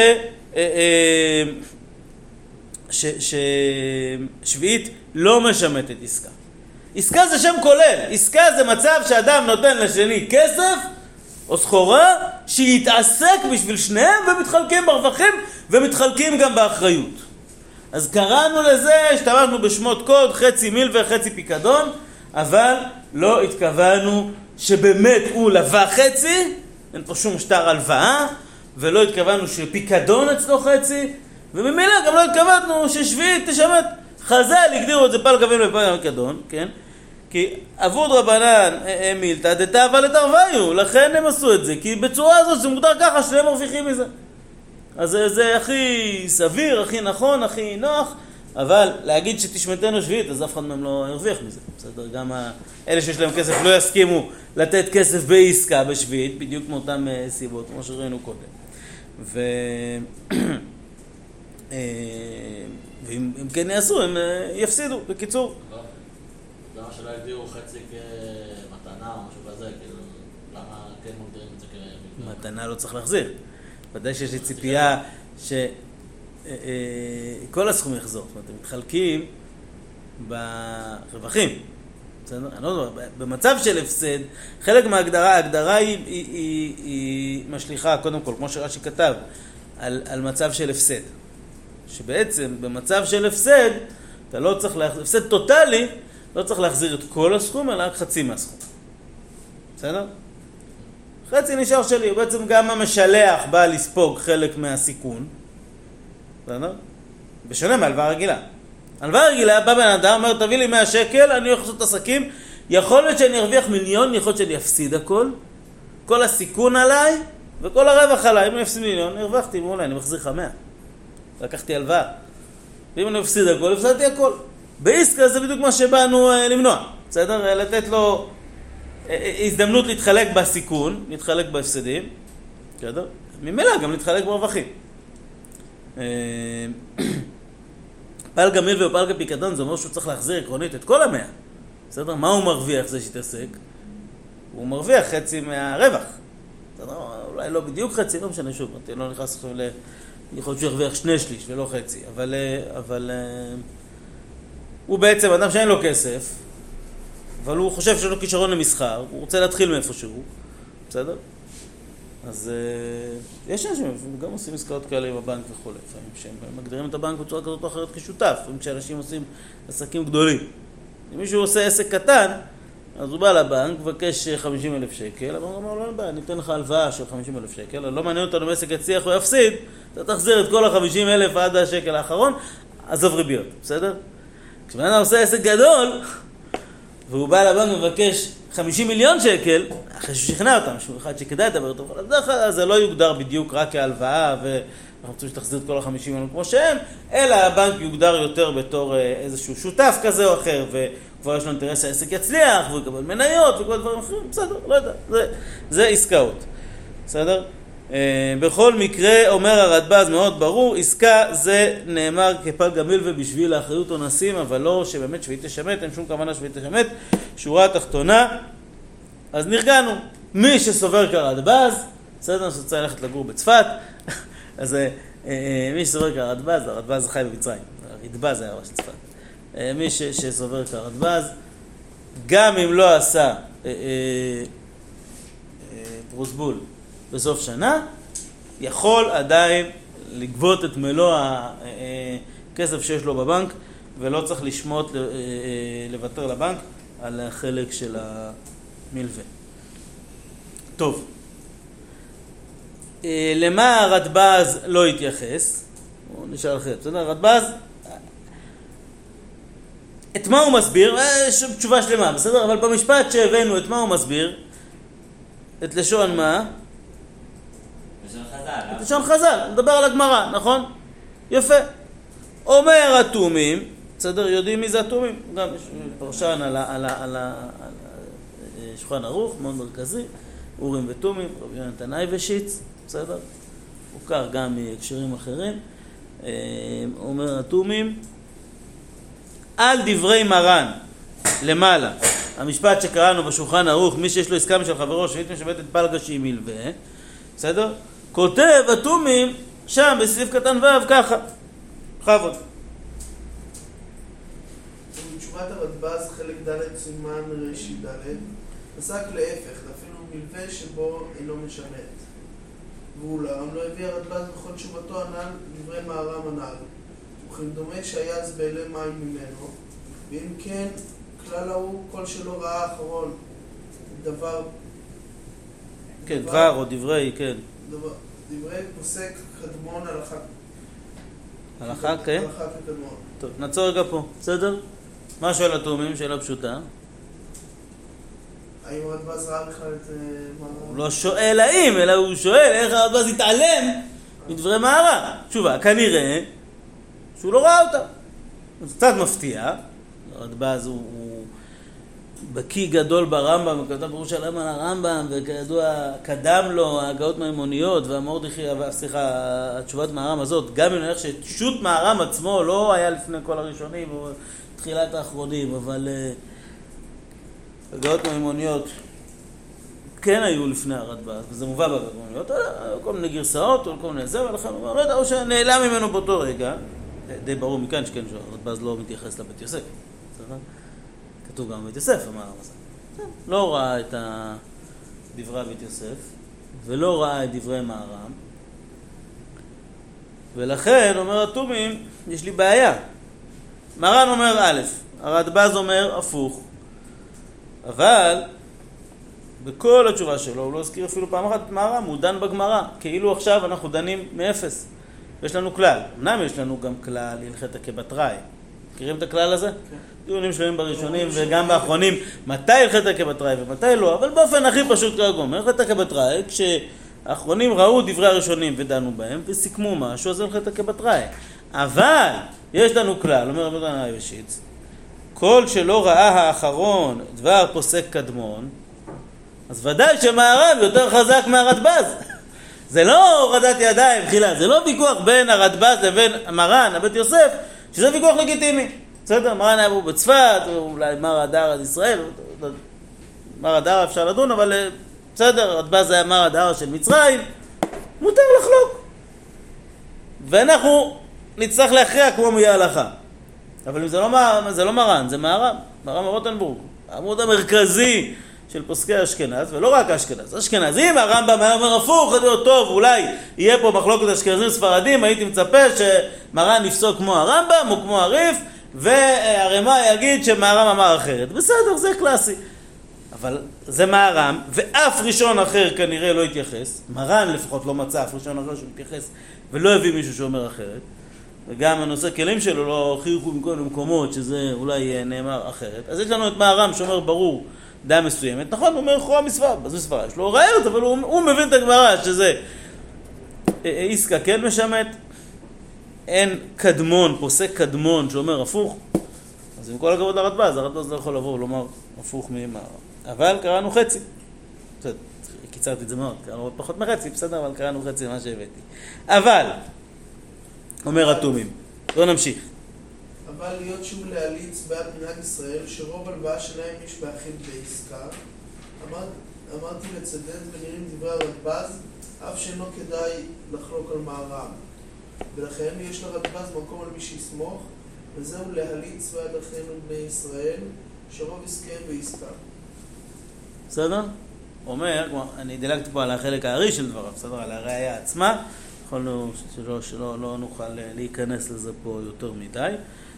ש... ש... שביעית לא משמטת עסקה. עסקה זה שם כולל. עסקה זה מצב שאדם נותן לשני כסף או סחורה שיתעסק בשביל שניהם ומתחלקים ברווחים ומתחלקים גם באחריות. אז קראנו לזה, השתמשנו בשמות קוד, חצי מיל וחצי פיקדון, אבל לא התכוונו שבאמת הוא לווה חצי, אין פה שום שטר הלוואה, ולא התכוונו שפיקדון אצלו חצי, וממילא גם לא התכווננו ששביעית תשמט. חז"ל הגדירו את זה פלגה מילווה ופלגה פיקדון, כן? כי אבוד רבנן מילתא דתאווה לתרוויו, לכן הם עשו את זה, כי בצורה הזאת זה מוגדר ככה שהם מרוויחים מזה. אז זה, זה הכי סביר, הכי נכון, הכי נוח, אבל להגיד שתשמטנו שביעית, אז אף אחד מהם לא הרוויח מזה. בסדר, גם אלה שיש להם כסף לא יסכימו לתת כסף בעסקה בשביעית, בדיוק מאותן סיבות, כמו שראינו קודם. ו... ואם כן יעשו, הם יפסידו, בקיצור. למה שלא הגדירו חצי כמתנה או משהו כזה, כאילו, למה כן מוגדרים את זה כמתנה? מתנה לא צריך להחזיר. ודאי שיש לי ציפייה שכל הסכום יחזור. זאת אומרת, הם מתחלקים ברווחים. במצב של הפסד, חלק מההגדרה, ההגדרה היא, היא, היא, היא משליחה, קודם כל, כמו שרש"י כתב, על, על מצב של הפסד. שבעצם במצב של הפסד, אתה לא צריך להחזיר, הפסד טוטלי, לא צריך להחזיר את כל הסכום, אלא רק חצי מהסכום. בסדר? חצי נשאר שלי, בעצם גם המשלח בא לספוג חלק מהסיכון. בסדר? בשונה מהלוואה רגילה. הלוואה רגילה, בא בן אדם, אומר, תביא לי מאה שקל, אני הולך לעשות עסקים, יכול להיות שאני ארוויח מיליון, יכול להיות שאני אפסיד הכל, כל הסיכון עליי, וכל הרווח עליי. אם אני אפסיד מיליון, הרווחתי, אולי אני מחזיר לך מאה. לקחתי הלוואה. ואם אני אפסיד הכל, הפסדתי הכל. בעסקה זה בדיוק מה שבאנו למנוע. בסדר? לתת לו הזדמנות להתחלק בסיכון, להתחלק בהפסדים. בסדר? ממילא גם להתחלק ברווחים. פלגה מילווה ופלגה פיקדון, זה אומר שהוא צריך להחזיר עקרונית את כל המאה. בסדר? מה הוא מרוויח זה שתעסק? הוא מרוויח חצי מהרווח. בסדר? אולי לא בדיוק חצי, לא משנה שוב. אני לא נכנס עכשיו ל... יכול להיות שהוא ירוויח שני שליש ולא חצי. אבל... אבל הוא בעצם אדם שאין לו כסף, אבל הוא חושב שיש לו כישרון למסחר, הוא רוצה להתחיל מאיפשהו. בסדר? אז יש אנשים, גם עושים עסקאות כאלה עם הבנק וכו', לפעמים שהם מגדירים את הבנק בצורה כזאת או אחרת כשותף, כשאנשים עושים עסקים גדולים. אם מישהו עושה עסק קטן, אז הוא בא לבנק, מבקש חמישים אלף שקל, אבל הוא אומר, לא בא, אני אתן לך הלוואה של חמישים אלף שקל, לא מעניין אותנו אם עסק יצליח או יפסיד, אתה תחזיר את כל ה-חמישים אלף עד השקל האחרון, עזוב ריביות, בסדר? כשבן אדם עושה עסק גדול, והוא בא לבנק ומבקש חמישים מיליון שקל, אחרי שהוא שכנע אותם, שהוא אחד שכדאי לדבר אותו, אבל בדרך כלל זה לא יוגדר בדיוק רק כהלוואה, ואנחנו רוצים שתחזיר את כל ה-חמישים מיליון כמו שהם, אלא הבנק יוגדר יותר בתור איזשהו שותף כזה או אחר, וכבר יש לו אינטרס שהעסק יצליח, והוא יקבל מניות וכל דברים אחרים, בסדר, לא יודע, זה, זה עסקאות, בסדר? בכל מקרה, אומר הרדב"ז מאוד ברור, עסקה זה נאמר כפלגה מילווה בשביל האחריות אונסים, אבל לא שבאמת שביעית תשמט, אין שום כוונה שביעית תשמט. שורה התחתונה, אז נרגענו. מי שסובר כרדב"ז, בסדר, שרוצה ללכת לגור בצפת, אז מי שסובר כרדב"ז, הרדב"ז חי במצרים, הרדב"ז היה ראש צפת. מי שסובר כרדב"ז, גם אם לא עשה פרוסבול בסוף שנה, יכול עדיין לגבות את מלוא הכסף שיש לו בבנק, ולא צריך לשמות לוותר לבנק על החלק של המלווה. טוב. למה הרדב"ז לא התייחס? הוא נשאר אחר. בסדר, הרדב"ז, את מה הוא מסביר? יש תשובה שלמה, בסדר? אבל במשפט שהבאנו, את מה הוא מסביר? את לשון מה? לשון חז"ל. את לשון חז"ל, הוא מדבר על הגמרא, נכון? יפה. אומר התומים, בסדר, יודעים מי זה התומים? גם יש פרשן על ה... על ה... על ה... שולחן ערוך, מאוד מרכזי, אורים ותומים, רבי יונתן אייבשיץ, בסדר? מוכר גם מהקשרים אחרים. אומר התומים, על דברי מרן, למעלה, המשפט שקראנו בשולחן ערוך, מי שיש לו עסקה משל חברו, שביעית משמטת פלגה שהיא מלווה, בסדר? כותב התומים, שם בסעיף קטן ו' ככה, בכבוד. בתשובת הרדב"ז חלק ד' סימן רש"י ד' פסק להפך, אפילו מלווה שבו אינו משמט. ואולם לא הביא הרדב"ז בכל תשובתו הנ"ל דברי מהר"ם הנ"ל, וכמדומה שהיה אז באלה מים ממנו, ואם כן, כלל ההוא כל שלא ראה האחרון דבר... כן, דבר או דברי, כן. דבר, דברי פוסק קדמון הלכה. הלכה, כן? הלכה כקדמון. טוב, נעצור רגע פה, בסדר? מה שואל התאומים? שאלה פשוטה. האם הרדב"ז ראה בכלל את מהר"ם? הוא לא שואל האם, אלא הוא שואל איך הרדב"ז התעלם מדברי מהר"ם. תשובה, כנראה שהוא לא ראה אותה. זה קצת מפתיע. הרדב"ז הוא, הוא בקי גדול ברמב"ם, וכתב פירוש שלם על הרמב"ם, וכידוע קדם לו ההגאות מהאמוניות והמורדכי, סליחה, התשובת מהר"ם הזאת, גם אם נלך ששו"ת מהר"ם עצמו לא היה לפני כל הראשונים, או תחילת האחרונים, אבל הגאות מהאמוניות כן היו לפני הרדב"ז, וזה מובא בהגאות מהאמוניות, כל מיני גרסאות, או כל מיני זה, ולכן הוא אומר, לא יודע, או שנעלם ממנו באותו רגע, די ברור מכאן שכן, שהרדב"ז לא מתייחס לבית יוסף, בסדר? כתוב גם בית יוסף, המהר"ם הזה. לא ראה את דברי בית יוסף, ולא ראה את דברי מהר"ם, ולכן, אומר התומים, יש לי בעיה. מרן אומר א', הרדב"ז אומר הפוך, אבל בכל התשובה שלו, הוא לא הזכיר אפילו פעם אחת את מהר"ם, הוא דן בגמרא, כאילו עכשיו אנחנו דנים מאפס. ויש לנו כלל, אמנם יש לנו גם כלל הלכתא כבתראי. מכירים את הכלל הזה? כן. דיונים שלמים בראשונים וגם באחרונים, מתי הלכתא כבתראי ומתי לא, אבל באופן הכי פשוט כרגע, הלכתא כבתראי, כשהאחרונים ראו דברי הראשונים ודנו בהם וסיכמו משהו, אז הלכתא כבתראי. אבל יש לנו כלל, אומר רבי יוחנן אייבשיץ, כל שלא ראה האחרון דבר פוסק קדמון, אז ודאי שמהר"ם יותר חזק מהרדב"ז. זה לא הורדת ידיים, חילה, זה לא ויכוח בין הרדב"ז לבין מרן, הבית יוסף, שזה ויכוח לגיטימי. בסדר, מרן היה פה בצפת, אולי מר הדר עד ישראל, מר הדר אפשר לדון, אבל בסדר, הרדב"ז היה מר הדר של מצרים, מותר לחלוק. ואנחנו נצטרך להכריע כמו מי ההלכה. אבל אם זה לא, זה לא מרן, זה מהר"ם, מהר"ם מרוטנבורג, העמוד המרכזי של פוסקי אשכנז, ולא רק אשכנז. אשכנזים, הרמב"ם היה אומר הפוך, אני אומר, טוב, אולי יהיה פה מחלוקת אשכנזים ספרדים, הייתי מצפה שמרן יפסוק כמו הרמב"ם או כמו הריף, והרמ"א יגיד שמהר"ם אמר אחרת. בסדר, זה קלאסי. אבל זה מהר"ם, ואף ראשון אחר כנראה לא התייחס. מרן לפחות לא מצא אף ראשון אחר שהוא מתייחס, ולא הביא מישהו שאומר אחרת. וגם הנושא כלים שלו לא הוכיחו מכל מקומות שזה אולי נאמר אחרת. אז יש לנו את מהר"ם שאומר ברור, דעה מסוימת, נכון, הוא אומר חורה מסברה, אז מסברה, יש לו ראיות, אבל הוא, הוא מבין את הגמרא שזה איסקה כן משמת, אין קדמון, פוסק קדמון שאומר הפוך, אז עם כל הכבוד לרדב"ז, הרדב"ז לא יכול לבוא ולומר הפוך ממהר"ם. אבל קראנו חצי, בסדר, קיצרתי את זה מאוד, קראנו פחות מחצי, בסדר, אבל קראנו חצי מה שהבאתי. אבל, אומר התומים, בואו נמשיך. אבל להיות שוב להליץ בעד מנהג ישראל, שרוב הלוואה שלהם יש באחיד בעסקה, אמר, אמרתי לצדד ונראים דברי הרדב"ז, אף שאינו כדאי לחלוק על מהר"ם. ולכן יש לרדב"ז מקום על מי שיסמוך, וזהו להליץ בעד אחינו בני ישראל, שרוב עסקיהם בעסקה. בסדר? אומר, אני דילגתי פה על החלק הארי של דבריו, בסדר? על הראייה עצמה, יכולנו שלא, שלא לא נוכל להיכנס לזה פה יותר מדי.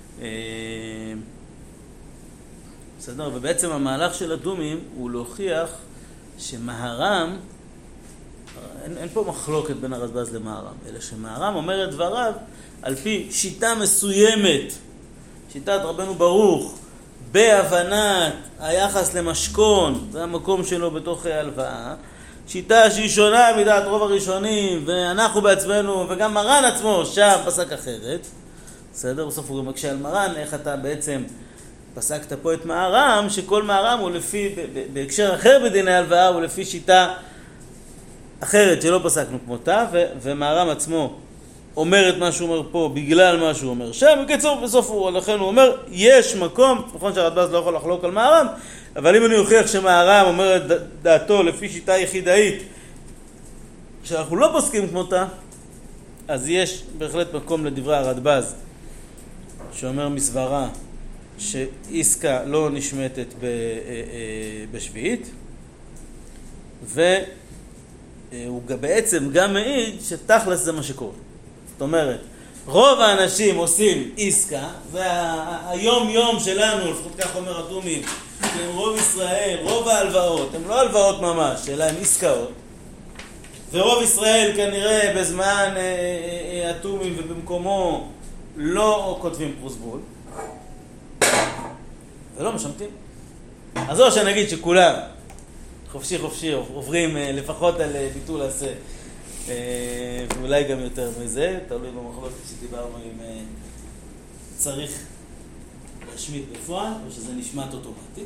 בסדר, ובעצם המהלך של התומים הוא להוכיח שמהר"ם, אין, אין פה מחלוקת בין הרדב"ז למהר"ם, אלא שמהר"ם אומר את דבריו על פי שיטה מסוימת, שיטת רבנו ברוך, בהבנת היחס למשכון, זה המקום שלו בתוך הלוואה, שיטה שהיא שונה מדעת רוב הראשונים, ואנחנו בעצמנו, וגם מרן עצמו שם פסק אחרת. בסדר? בסוף הוא גם מקשה על מרן, איך אתה בעצם פסקת פה את מהר"ם, שכל מהר"ם הוא לפי, בהקשר אחר בדיני הלוואה, הוא לפי שיטה אחרת שלא פסקנו כמותה, ו- ומהר"ם עצמו אומר את מה שהוא אומר פה בגלל מה שהוא אומר שם. בקיצור, בסוף הוא, לכן הוא אומר, יש מקום, נכון שהרדב"ז לא יכול לחלוק על מהר"ם, אבל אם אני אוכיח שמהר"ם אומר את דעתו לפי שיטה יחידאית, שאנחנו לא פוסקים כמותה, אז יש בהחלט מקום לדברי הרדב"ז, שאומר מסברה שעסקה לא נשמטת בשביעית, והוא בעצם גם מעיד שתכלס זה מה שקורה. זאת אומרת, רוב האנשים עושים עסקה, והיום יום שלנו, לפחות כך אומר התומים, רוב ישראל, רוב ההלוואות, הן לא הלוואות ממש, אלא הן עסקאות. ורוב ישראל כנראה בזמן התומים ובמקומו לא כותבים פרוסבול, ולא משמטים. אז או שנגיד שכולם חופשי חופשי עוברים לפחות על ביטול עשה, ואולי גם יותר מזה, תלוי במחלוקת שדיברנו אם צריך להשמיט בפועל, או שזה נשמט אוטומטית.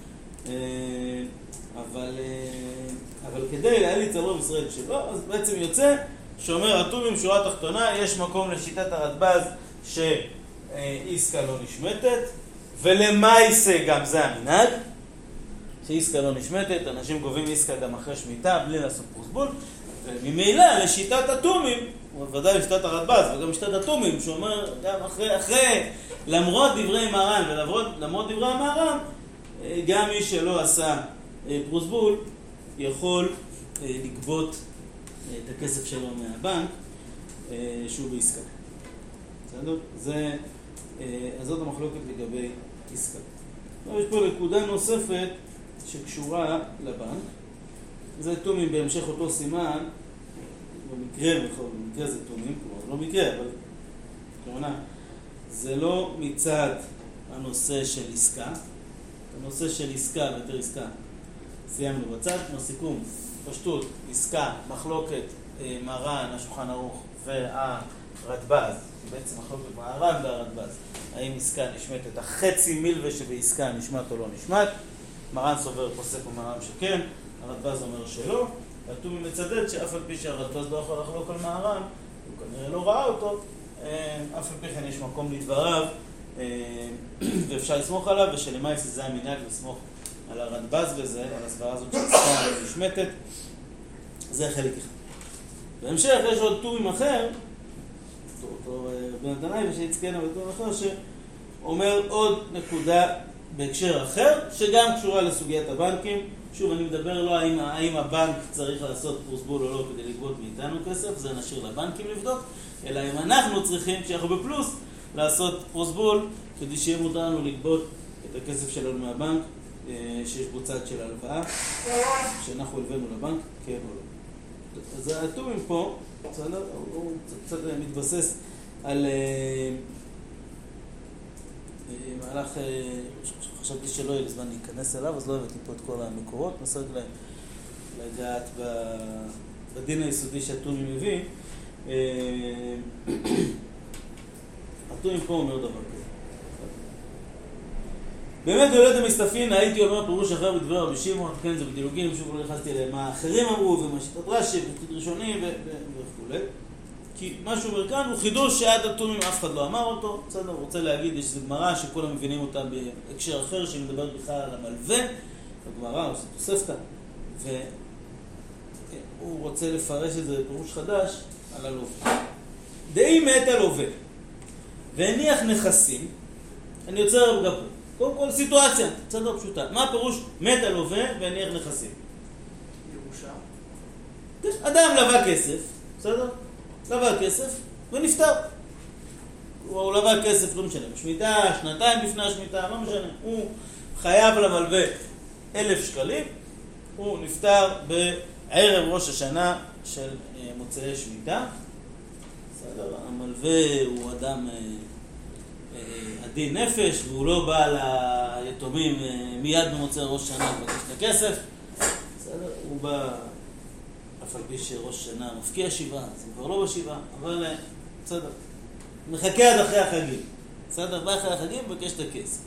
אבל, אבל כדי להליץ על רוב ישראל שלא, אז בעצם יוצא שאומר אטומים שורה תחתונה, יש מקום לשיטת הרדב"ז שאיסקה לא נשמטת, ולמעשה גם זה המנהג, שאיסקה לא נשמטת, אנשים גובים איסקה גם אחרי שמיטה בלי לעשות פרוסבול, וממילא לשיטת אטומים, ודאי לשיטת הרדב"ז וגם לשיטת אטומים, שאומר גם אחרי, אחרי למרות דברי מרן ולמרות דברי המהר"ם, גם מי שלא עשה פרוסבול יכול לגבות את הכסף שלו מהבנק שהוא בעסקה. בסדר? זה, אז זאת המחלוקת לגבי עסקה. יש פה נקודה נוספת שקשורה לבנק. זה תומים בהמשך אותו סימן, במקרה, במקרה זה תומים, כלומר, לא מקרה, אבל כמובן, זה לא מצד הנושא של עסקה. הנושא של עסקה ויותר עסקה סיימנו בצד, כמו סיכום, פשטות, עסקה, מחלוקת, מרן, השולחן ערוך והרדב"ז, בעצם מחלוקת מרן והרדב"ז, האם עסקה נשמטת, החצי מילווה שבעסקה נשמט או לא נשמט, מרן סובר פוסק ומרן שכן, הרדב"ז אומר שלא, והתומי מצדד שאף על פי שהרדב"ז לא יכול לחלוק על מרן, הוא כנראה לא ראה אותו, אף על פי כן יש מקום לדבריו, ואפשר לסמוך עליו, ושלמעשה זה המנהג לסמוך על הרדב"ז וזה, על הסברה הזאת שעסקה נשמטת, זה חלק אחד. בהמשך יש עוד תורים אחר, אותו בן התנאי ושהצקנה בתורים אחר, שאומר עוד נקודה בהקשר אחר, שגם קשורה לסוגיית הבנקים. שוב, אני מדבר לא האם, האם הבנק צריך לעשות פרוסבול או לא כדי לגבות מאיתנו כסף, זה נשאיר לבנקים לבדוק, אלא אם אנחנו צריכים, כשאנחנו בפלוס, לעשות פרוסבול, כדי שיהיה מותר לנו לגבות את הכסף שלנו מהבנק, שיש בו צד של הלוואה, שאנחנו הלווינו לבנק, כן או לא. אז התומים פה, בסדר, הוא קצת מתבסס על מהלך, חשבתי שלא יהיה לזמן להיכנס אליו, אז לא הבאתי פה את כל המקורות, נסרק לגעת בדין היסודי שהתומים מביא. התומים פה אומר דבר כזה. באמת יולד המסתפין, הייתי אומר פירוש אחר בדבר רבי שמעון, כן, זה בדילוגים, שוב לא נכנסתי אליהם מה האחרים אמרו, ומה שיטת רש"י, וחידוש ראשוני וכו'. כי מה שהוא אומר כאן הוא חידוש שעד התומים אף אחד לא אמר אותו, בסדר, הוא רוצה להגיד, יש איזו גמרא שכולם מבינים אותה בהקשר אחר, שמדבר בכלל על המלווה, הגמרא, או תוספתא, והוא רוצה לפרש את זה פירוש חדש על הלווה. דאי מת הלווה, והניח נכסים, אני יוצר גם פה. קודם כל, סיטואציה, בסדר, פשוטה. מה הפירוש מת הלווה והניח נכסים? ירושה. אדם לווה כסף, בסדר? לווה כסף ונפטר. הוא לווה כסף, לא משנה, בשמיטה, שנתיים לפני השמיטה, לא משנה. הוא חייב למלווה אלף שקלים, הוא נפטר בערב ראש השנה של מוצאי שמיטה. בסדר, המלווה הוא אדם עדין נפש, והוא לא בא ליתומים מיד במוצאי ראש שנה לבקש את הכסף. בסדר, הוא בא אף על פי שראש שנה מפקיע שבעה, זה כבר לא בשבעה, אבל בסדר, מחכה עד אחרי החגים. בסדר, בא אחרי החגים ובקש את הכסף.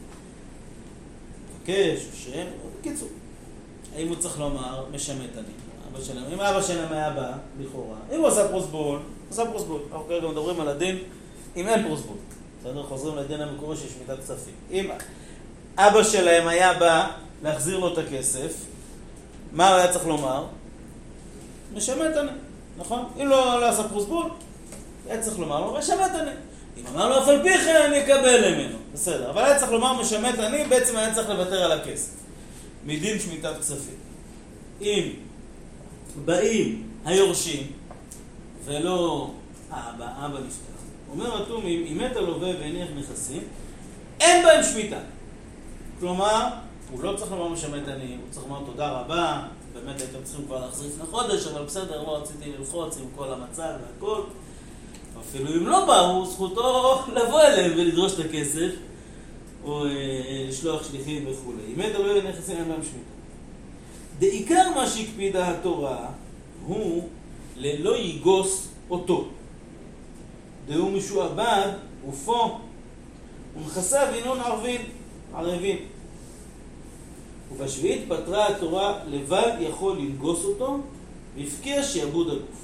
מבקש, שם, בקיצור. האם הוא צריך לומר, משמט אני, אבא שלהם. אם אבא שלהם היה בא, לכאורה, אם הוא עשה פרוסבול, עשה פרוסבול. אנחנו כרגע מדברים על הדין, אם אין פרוסבול. בסדר, חוזרים לדין המקורי של שמיטת כספים. אם אבא שלהם היה בא להחזיר לו את הכסף, מה הוא היה צריך לומר? משמט אני, נכון? אם לא, לא עשה פרוסבול, היה צריך לומר לו, משמט אני. אם אמר לו, אף על פי כן אני אקבל ממנו. בסדר, אבל היה צריך לומר, משמט אני, בעצם היה צריך לוותר על הכסף. מדין שמיטת כספים. אם באים היורשים, ולא אבא, אבא נפטר. אומר התומים, אם מת הלווה והניח נכסים, אין בהם שמיטה. כלומר, הוא לא צריך לומר משמט אני, הוא צריך לומר תודה רבה, באמת הייתם צריכים כבר להחזיר לפני חודש, אבל בסדר, לא רציתי ללחוץ עם כל המצב והכל. אפילו אם לא באו, זכותו לבוא אליהם ולדרוש את הכסף, או אה, לשלוח שליחים וכו'. אם מת הלווה ונכסים אין להם שמיטה. בעיקר מה שהקפידה התורה הוא ללא ייגוס אותו. דהוא משועבד ופו ונכסיו ינון ערבין, ערבים. ובשביעית פטרה התורה לבד יכול לנגוס אותו והפקיע שיעבוד הגוף.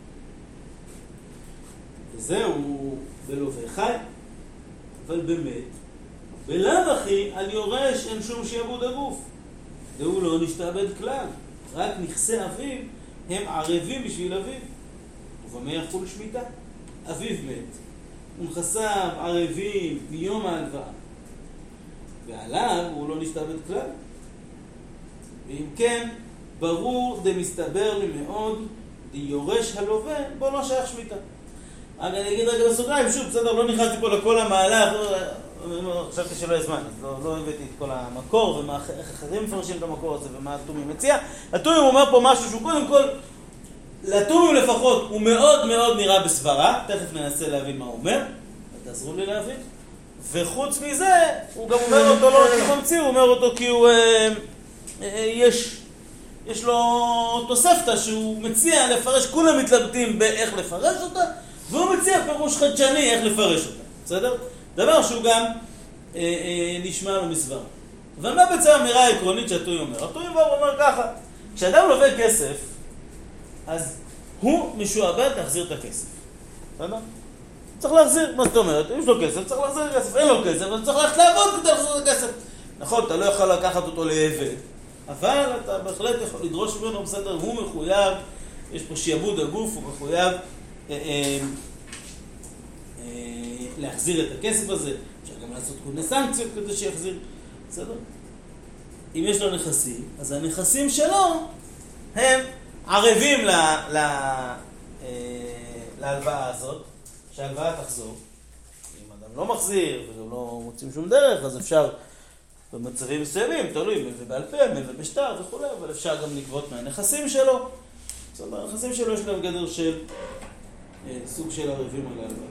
וזהו בלווה חי, אבל באמת, בלאו הכי על יורש אין שום שיעבוד הגוף. והוא לא נשתעבד כלל, רק נכסי אביו הם ערבים בשביל אביו. ובמה יחול שמיטה? אביו מת, ונכסיו ערבים מיום ההלוואה, ועליו הוא לא נשתעבד כלל. ואם כן, ברור דמסתבר לי מאוד, דיורש הלווה, בו לא שייך שמיטה. רק אני אגיד רגע בסוגריים, שוב, בסדר, לא נכנסתי פה לכל המהלך, לא, חשבתי שלא יש זמן, אז לא, לא הבאתי את כל המקור, ואיך אחרים מפרשים את המקור הזה, ומה התומים מציע. התומים אומר פה משהו שהוא קודם כל, לתומים לפחות, הוא מאוד מאוד נראה בסברה, תכף ננסה להבין מה הוא אומר, ותעזרו לי להבין. וחוץ מזה, הוא גם אומר אותו לא כי הוא ממציא, הוא אומר אותו כי הוא, אה, אה, יש, יש לו תוספתא שהוא מציע לפרש, כולם מתלבטים באיך לפרש אותה, והוא מציע פירוש חדשני איך לפרש אותה, בסדר? דבר שהוא גם אה, אה, נשמע לו מסבר. ומה בעצם האמירה העקרונית שהתוי אומר? התוי אומר ככה, כשאדם לווה כסף, אז הוא משועבד להחזיר את הכסף. בסדר? צריך להחזיר, מה זאת אומרת? יש לו כסף, צריך להחזיר את הכסף, אין לו כסף, אז צריך ללכת לעבוד כדי להחזיר את הכסף. נכון, אתה לא יכול לקחת אותו לעבד, אבל אתה בהחלט יכול לדרוש ממנו, בסדר, הוא מחויב, יש פה שיעבוד הגוף, הוא מחויב אה, אה, אה, להחזיר את הכסף הזה, אפשר גם לעשות כל מיני סנקציות כדי שיחזיר, בסדר? אם יש לו נכסים, אז הנכסים שלו הם ערבים ל, ל, אה, להלוואה הזאת, שההלוואה תחזור. אם אדם לא מחזיר וגם לא מוצאים שום דרך, אז אפשר במצבים מסוימים, תלוי ובעל פה, ובשטר וכו', אבל אפשר גם לגבות מהנכסים שלו. זאת אומרת, הנכסים שלו יש להם גדר של אה, סוג של ערבים על ההלוואה.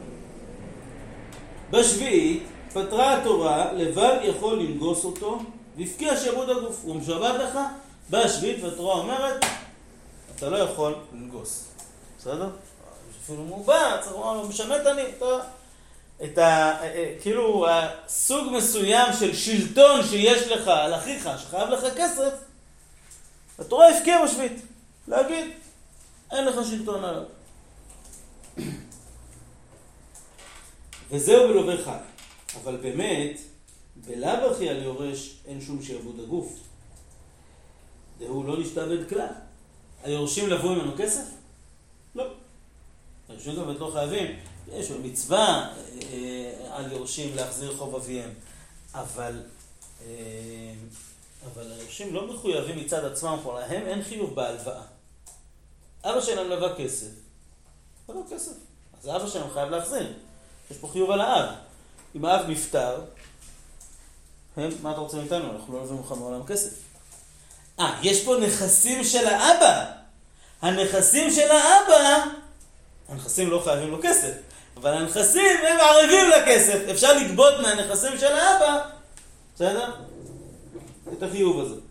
בשביעית, פטרה התורה, לבד יכול לנגוס אותו, והפקיע שיעבוד הגוף. הוא משועבד לך, בשביעית, והתורה אומרת, אתה לא יכול לנגוס. בסדר? אפילו מובע, צריך לומר לו, משמט אני, אתה, את ה, כאילו, הסוג מסוים של שלטון שיש לך על אחיך, שחייב לך כסף, התורה הפקיעה בשביעית, להגיד, אין לך שלטון עליו. וזהו בלווה חי. אבל באמת, בלאו הכי על יורש אין שום שיעבוד הגוף. והוא לא נשתעבד כלל. היורשים לבוא ממנו כסף? לא. היורשים גם לא חייבים. יש מצווה אה, על יורשים להחזיר חוב אביהם. אבל, אה, אבל היורשים לא מחויבים מצד עצמם, פה להם אין חיוב בהלוואה. אבא שלהם לווה כסף. זה לא כסף. אז אבא שלהם חייב להחזיר. יש פה חיוב על האב. אם האב נפטר, הם, מה אתה רוצה מאיתנו? אנחנו לא לווים לך מעולם כסף. אה, יש פה נכסים של האבא. הנכסים של האבא, הנכסים לא חייבים לו כסף, אבל הנכסים הם ערבים לכסף. אפשר לגבות מהנכסים של האבא, בסדר? את החיוב הזה.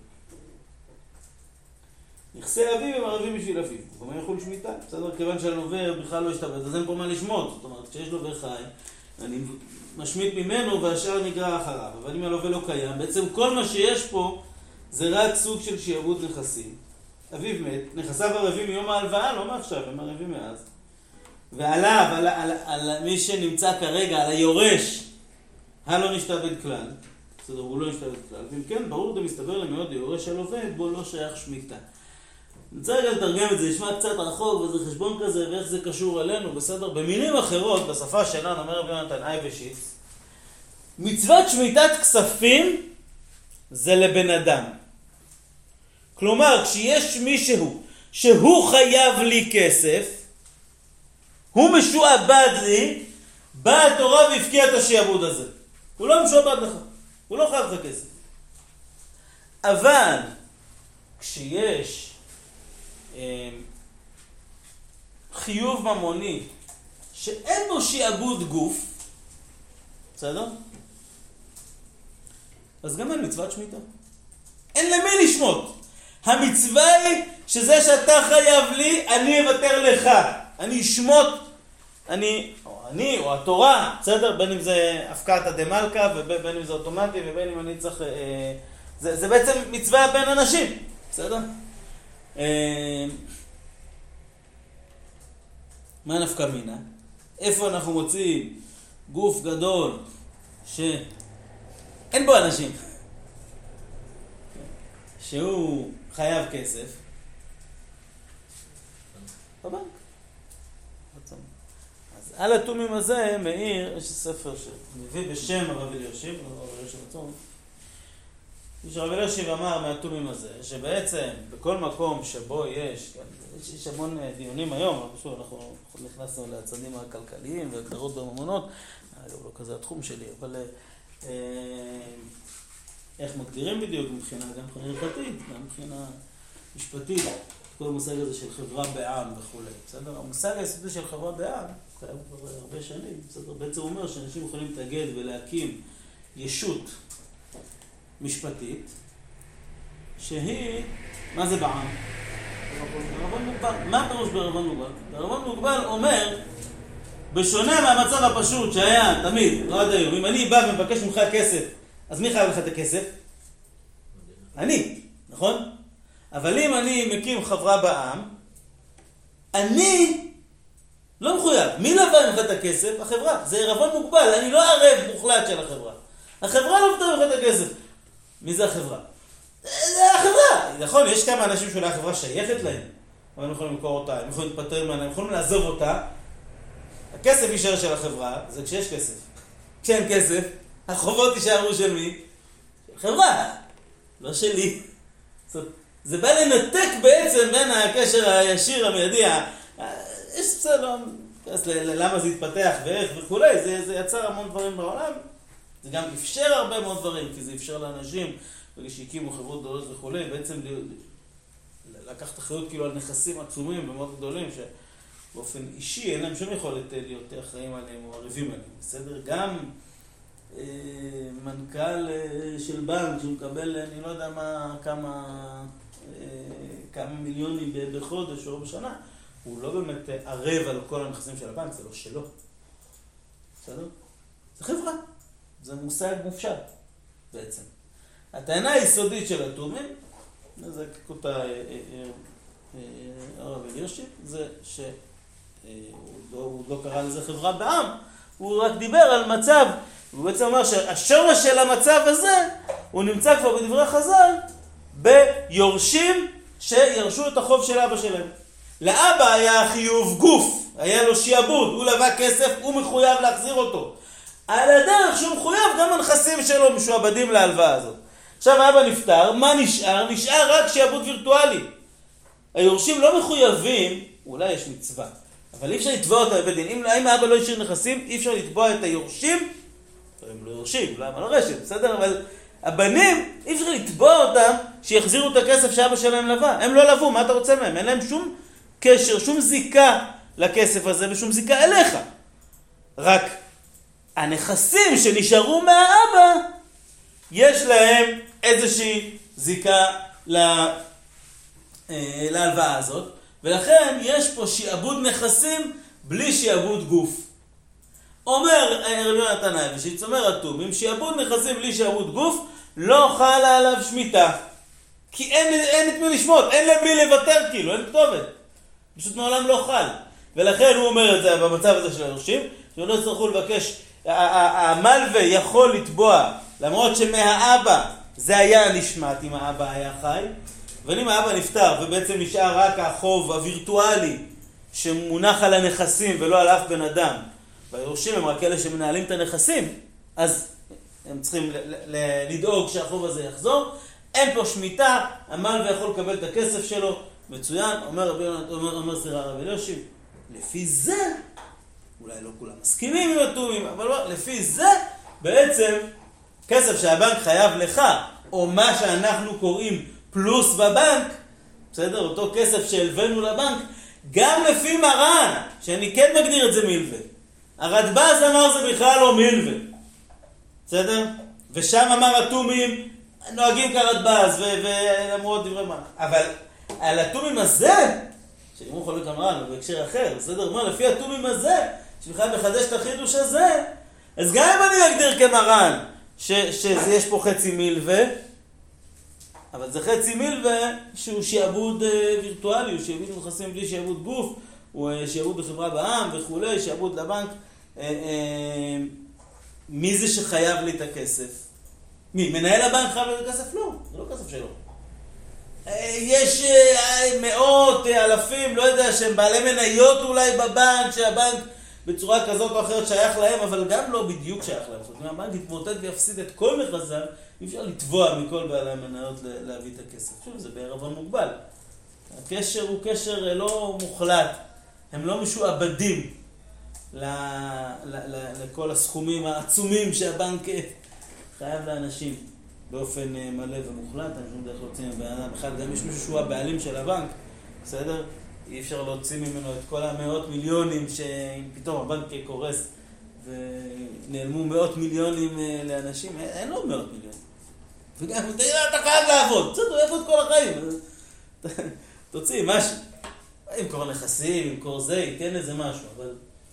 נכסי אביו הם ערבים בשביל אביו. ומה יכול שמיטה? בסדר? כיוון שהלווה בכלל לא ישתעבד, אז אין פה מה לשמוט. זאת אומרת, כשיש לווה חי, אני משמיט ממנו והשאר נגרע אחריו. אבל אם הלווה לא קיים, בעצם כל מה שיש פה זה רק סוג של שיעבוד נכסים. אביו מת, נכסיו ערבים מיום ההלוואה, לא מעכשיו, הם ערבים מאז. ועליו, על, על, על, על מי שנמצא כרגע, על היורש, הלא נשתעבד כלל. בסדר, הוא לא נשתעבד כלל. ואם כן, ברור זה מסתבר לי מאוד, יורש הלווה, בו לא שייך שמיטה. אני רוצה רגע לתרגם את זה, נשמע קצת רחוק, וזה חשבון כזה, ואיך זה קשור אלינו, בסדר? במילים אחרות, בשפה שלנו, אומר רבי יונתן אייבשיץ, מצוות שמיטת כספים זה לבן אדם. כלומר, כשיש מישהו שהוא חייב לי כסף, הוא משועבד לי, באה התורה והפקיעה את השיעבוד הזה. הוא לא משועבד לך, הוא לא חייב לך כסף. אבל כשיש אה, חיוב ממוני שאין בו שיעבוד גוף, בסדר? אז גם אין מצוות שמיטה. אין למי לשמות. המצווה היא שזה שאתה חייב לי, אני אוותר לך. אני אשמות, אני, או אני, או התורה, בסדר? בין אם זה הפקעתא דמלכא, ובין אם זה אוטומטי, ובין אם אני צריך... אה, זה, זה בעצם מצווה בין אנשים, בסדר? אה, מה נפקא מינה? איפה אנחנו מוצאים גוף גדול שאין בו אנשים, שהוא חייב כסף? בבנק. אז על התומים הזה מאיר, יש ספר שמביא בשם הרב אלישיב, הרב אלישיב עצום, הרב אלישיב אמר מהתומים הזה, שבעצם בכל מקום שבו יש, יש, יש המון דיונים היום, שוב, אנחנו נכנסנו לצדדים הכלכליים והגדרות בממונות, אגב לא כזה התחום שלי, אבל אה, איך מגדירים בדיוק מבחינה, גם מבחינה הלכתית, גם מבחינה משפטית, כל המושג הזה של חברה בעם וכו'. בסדר? המושג היסודי של חברה בעם, קיים כבר הרבה שנים, בסדר? בעצם אומר שאנשים יכולים להתאגד ולהקים ישות משפטית, שהיא, מה זה בעם? בערבון מוגבל. מה הפירוש בערבון מוגבל? בערבון מוגבל אומר, בשונה מהמצב הפשוט שהיה תמיד, לא עד היום, אם אני בא ומבקש ממך כסף, אז מי חייב לך את הכסף? אני, נכון? אבל אם אני מקים חברה בעם, אני לא מחויב. מי לבא ממך את הכסף? החברה. זה ערבון מוגבל, אני לא ערב מוחלט של החברה. החברה לא מבטא ממך את הכסף. מי זה החברה? זה החברה. נכון, יש כמה אנשים שאולי החברה שייכת להם, אבל הם יכולים למכור אותה, הם יכולים להתפטר ממנה, הם יכולים לעזוב אותה. הכסף יישאר של החברה, זה כשיש כסף. כשאין כסף, החובות יישארו של מי? של חברה, לא שלי. זה בא לנתק בעצם בין הקשר הישיר המיידי, יש בסדר, למה זה התפתח ואיך וכו', זה, זה יצר המון דברים בעולם, זה גם אפשר הרבה מאוד דברים, כי זה אפשר לאנשים, בגלל שהקימו חברות גדולות וכו', בעצם לקחת אחריות כאילו על נכסים עצומים ומאוד גדולים, שבאופן אישי אין להם שום יכולת להיות אחראים עליהם או ערבים עליהם, בסדר? גם אה, מנכ"ל אה, של בנק שמקבל, אני לא יודע מה, כמה, אה, כמה מיליונים בחודש או בשנה, הוא לא באמת ערב על כל הנכסים של הבנק, זה לא שלו. בסדר? זה חברה. זה מושג מופשט, בעצם. הטענה היסודית של התומים, זה ככותה הרב אלישיב, זה שהוא לא קרא לזה חברה בעם, הוא רק דיבר על מצב, הוא בעצם אומר שהשורש של המצב הזה, הוא נמצא כבר בדברי חז"ל, ביורשים שירשו את החוב של אבא שלהם. לאבא היה חיוב גוף, היה לו שיעבוד, הוא לבא כסף, הוא מחויב להחזיר אותו. על הדרך שהוא מחויב, גם הנכסים שלו משועבדים להלוואה הזאת. עכשיו אבא נפטר, מה נשאר? נשאר רק שיעבוד וירטואלי. היורשים לא מחויבים, אולי יש מצווה, אבל אי אפשר לתבוע אותה בבית דין. אם, אם האבא לא ישאיר נכסים, אי אפשר לתבוע את היורשים, הם לא יורשים, אולי מה לרשת, בסדר? אבל הבנים, אי אפשר לתבוע אותם שיחזירו את הכסף שאבא שלהם לבא. הם לא לבוא, מה אתה רוצה מהם? אין להם שום קשר, שום זיקה לכסף הזה ושום זיקה אליך. רק הנכסים שנשארו מהאבא, יש להם איזושהי זיקה להלוואה הזאת, ולכן יש פה שיעבוד נכסים בלי שיעבוד גוף. אומר רבי יונתן אייבשיץ, אומר התומים, שיעבוד נכסים בלי שיעבוד גוף, לא חלה עליו שמיטה. כי אין, אין את מי לשמות, אין למי לוותר כאילו, אין כתובת. פשוט מעולם לא חל. ולכן הוא אומר את זה במצב הזה של היורשים, שלא יצטרכו לבקש, המלווה יכול לתבוע, למרות שמהאבא זה היה נשמט אם האבא היה חי, אבל אם האבא נפטר ובעצם נשאר רק החוב הווירטואלי שמונח על הנכסים ולא על אף בן אדם, והיורשים הם רק אלה שמנהלים את הנכסים, אז הם צריכים לדאוג שהחוב הזה יחזור. אין פה שמיטה, המלווה יכול לקבל את הכסף שלו, מצוין. אומר רבי יונתן, אומר, אומר סליחה רבי אלישיב, לפי זה, אולי לא כולם מסכימים עם התומים, אבל לא, לפי זה בעצם כסף שהבנק חייב לך, או מה שאנחנו קוראים פלוס בבנק, בסדר? אותו כסף שהלווינו לבנק, גם לפי מרן, שאני כן מגדיר את זה מלווה. הרדב"ז אמר זה בכלל לא מלווה. בסדר? ושם אמר התומים, נוהגים כרדב"ז, ולמרות דברי מרן. אבל על התומים הזה, שאם הוא חולק המרן, הוא בהקשר אחר, בסדר? הוא אומר, לפי התומים הזה, שבכלל מחדש את החידוש הזה, אז גם אם אני אגדיר כמרן, שיש פה חצי מלווה, אבל זה חצי מלווה שהוא שיעבוד וירטואלי, הוא שיעבוד נכסים בלי שיעבוד גוף, הוא שיעבוד בחברה בעם וכולי, שיעבוד לבנק. מי זה שחייב לי את הכסף? מי? מנהל הבנק חייב לי את הכסף? לא, זה לא כסף שלו. יש מאות, אלפים, לא יודע, שהם בעלי מניות אולי בבנק, שהבנק בצורה כזאת או אחרת שייך להם, אבל גם לא בדיוק שייך להם. זאת אומרת, הבנק יתמוטט ויפסיד את כל נכסיו, אי אפשר לתבוע מכל בעלי המניות להביא את הכסף. שוב, זה בערבון מוגבל. הקשר הוא קשר לא מוחלט. הם לא משועבדים ל- ל- ל- לכל הסכומים העצומים שהבנק חייב לאנשים באופן מלא ומוחלט. אנשים דרך להוציא מבעדם. בכלל, גם יש מישהו שהוא הבעלים של הבנק, בסדר? אי אפשר להוציא ממנו את כל המאות מיליונים שפתאום הבנק קורס ונעלמו מאות מיליונים לאנשים. אין לו מאות מיליונים. וגם, אתה חייב לעבוד. בסדר, הוא יעבוד כל החיים. תוציא משהו. ימכור נכסים, ימכור זה, ייתן איזה משהו. אבל...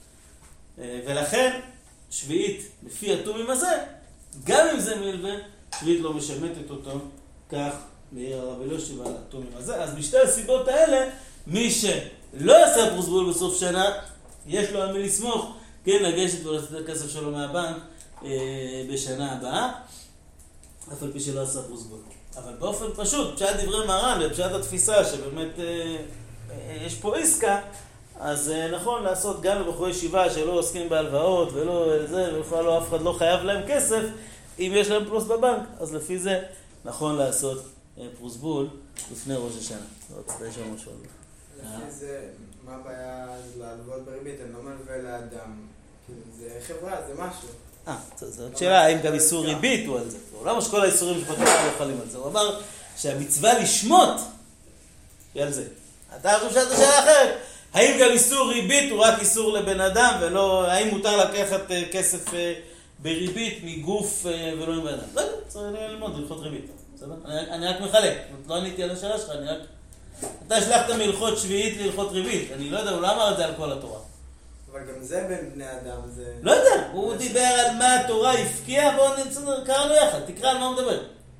ולכן, שביעית, לפי התומים הזה, גם אם זה מלווה, שביעית לא משמטת אותו, כך מעיר הרב אלישיב על התומים הזה. אז בשתי הסיבות האלה, מי שלא יעשה פרוסבול בסוף שנה, יש לו על מי לסמוך, כן, לגשת ולתת את הכסף שלו מהבנק אה, בשנה הבאה, אף על פי שלא עשה פרוסבול. אבל באופן פשוט, פשט דברי מרן ופשט התפיסה שבאמת אה, אה, יש פה עסקה, אז אה, נכון לעשות גם לבחורי ישיבה שלא עוסקים בהלוואות ולא זה, ובכלל לא, אף אחד לא חייב להם כסף, אם יש להם פלוס בבנק, אז לפי זה נכון לעשות אה, פרוסבול לפני ראש השנה. לא רצית לשאול משהו על זה. לפי זה, מה הבעיה להלוות בריבית? אני לא מלווה לאדם. זה חברה, זה משהו. אה, זאת שאלה, האם גם איסור ריבית הוא על זה? הוא לא אומר שכל האיסורים שבתורה לא חלים על זה. הוא אמר שהמצווה לשמוט היא על זה. אתה חושב שאתה שאלה אחרת. האם גם איסור ריבית הוא רק איסור לבן אדם, ולא, האם מותר לקחת כסף בריבית מגוף ולא מבן אדם? לא, צריך ללמוד ללכות ריבית. אני רק מחלק. לא עניתי על השאלה שלך, אני רק... אתה שלחת מלכות שביעית ללכות ריבית. אני לא יודע, הוא לא אמר את זה על כל התורה. אבל גם זה בין בני אדם, זה... לא יודע, הוא דיבר על מה התורה הפקיעה, בואו נצטרך, קראנו יחד, תקרא על מה הוא מדבר.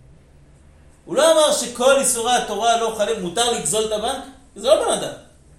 הוא לא אמר שכל איסורי התורה לא חלים, מותר לגזול את הבנק? זה לא בן אדם.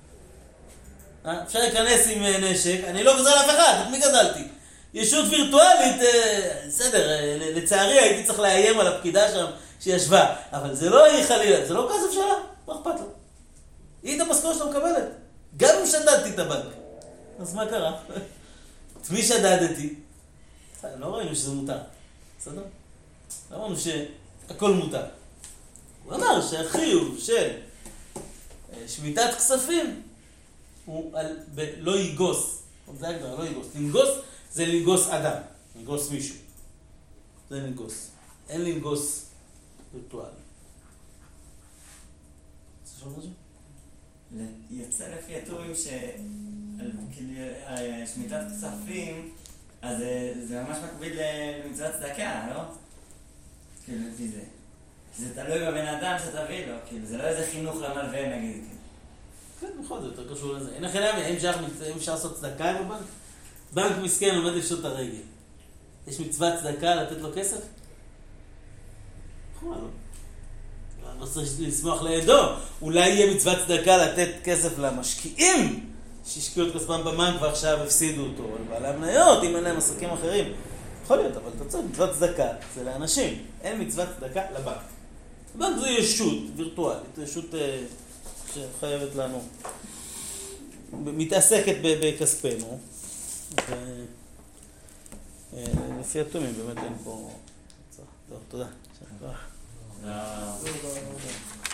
אפשר להיכנס עם נשק, אני לא גזל אף אחד, את מי גזלתי? ישות וירטואלית, בסדר, לצערי הייתי צריך לאיים על הפקידה שם שישבה, אבל זה לא היא חלילה, זה לא כסף שלה, מה אכפת לה? היא את המשכורת שאתה מקבלת, גם אם שדדתי את הבנק. אז מה קרה? את מי שדדתי? לא ראינו שזה מותר, בסדר? לא אמרנו שהכל מותר. הוא אמר שהחיוב של שמיטת כספים הוא על, ב, לא יגוס. זה הגדרה, לא יגוס. לנגוס זה לנגוס אדם, לנגוס מישהו. זה לנגוס. אין לנגוס וירטואלי. רוצה לשאול משהו? יוצא לפי הטורים ששמיטת כספים, אז זה ממש מקביל למצוות צדקה, לא? כאילו לפי זה. זה תלוי בבן אדם שתביא לו, כאילו זה לא איזה חינוך למלווה נגיד. כן, נכון, זה יותר קשור לזה. אין לכם למה, האם אפשר לעשות צדקה בבנק? בנק מסכן עומד לפשוט את הרגל. יש מצוות צדקה לתת לו כסף? נכון, לא. לא צריך לשמוח לידו. אולי יהיה מצוות צדקה לתת כסף למשקיעים שהשקיעו את כספם בבנק ועכשיו הפסידו אותו. או לבעלי המניות, אם אין להם עסקים אחרים. יכול להיות, אבל אתה צריך מצוות צדקה. זה לאנשים. אין מצוות צדקה לבנק. בנק זה ישות וירטואלית. ישות שחייבת לנו. מתעסקת בכספנו. לפי התומים באמת אין פה... טוב, תודה. לא.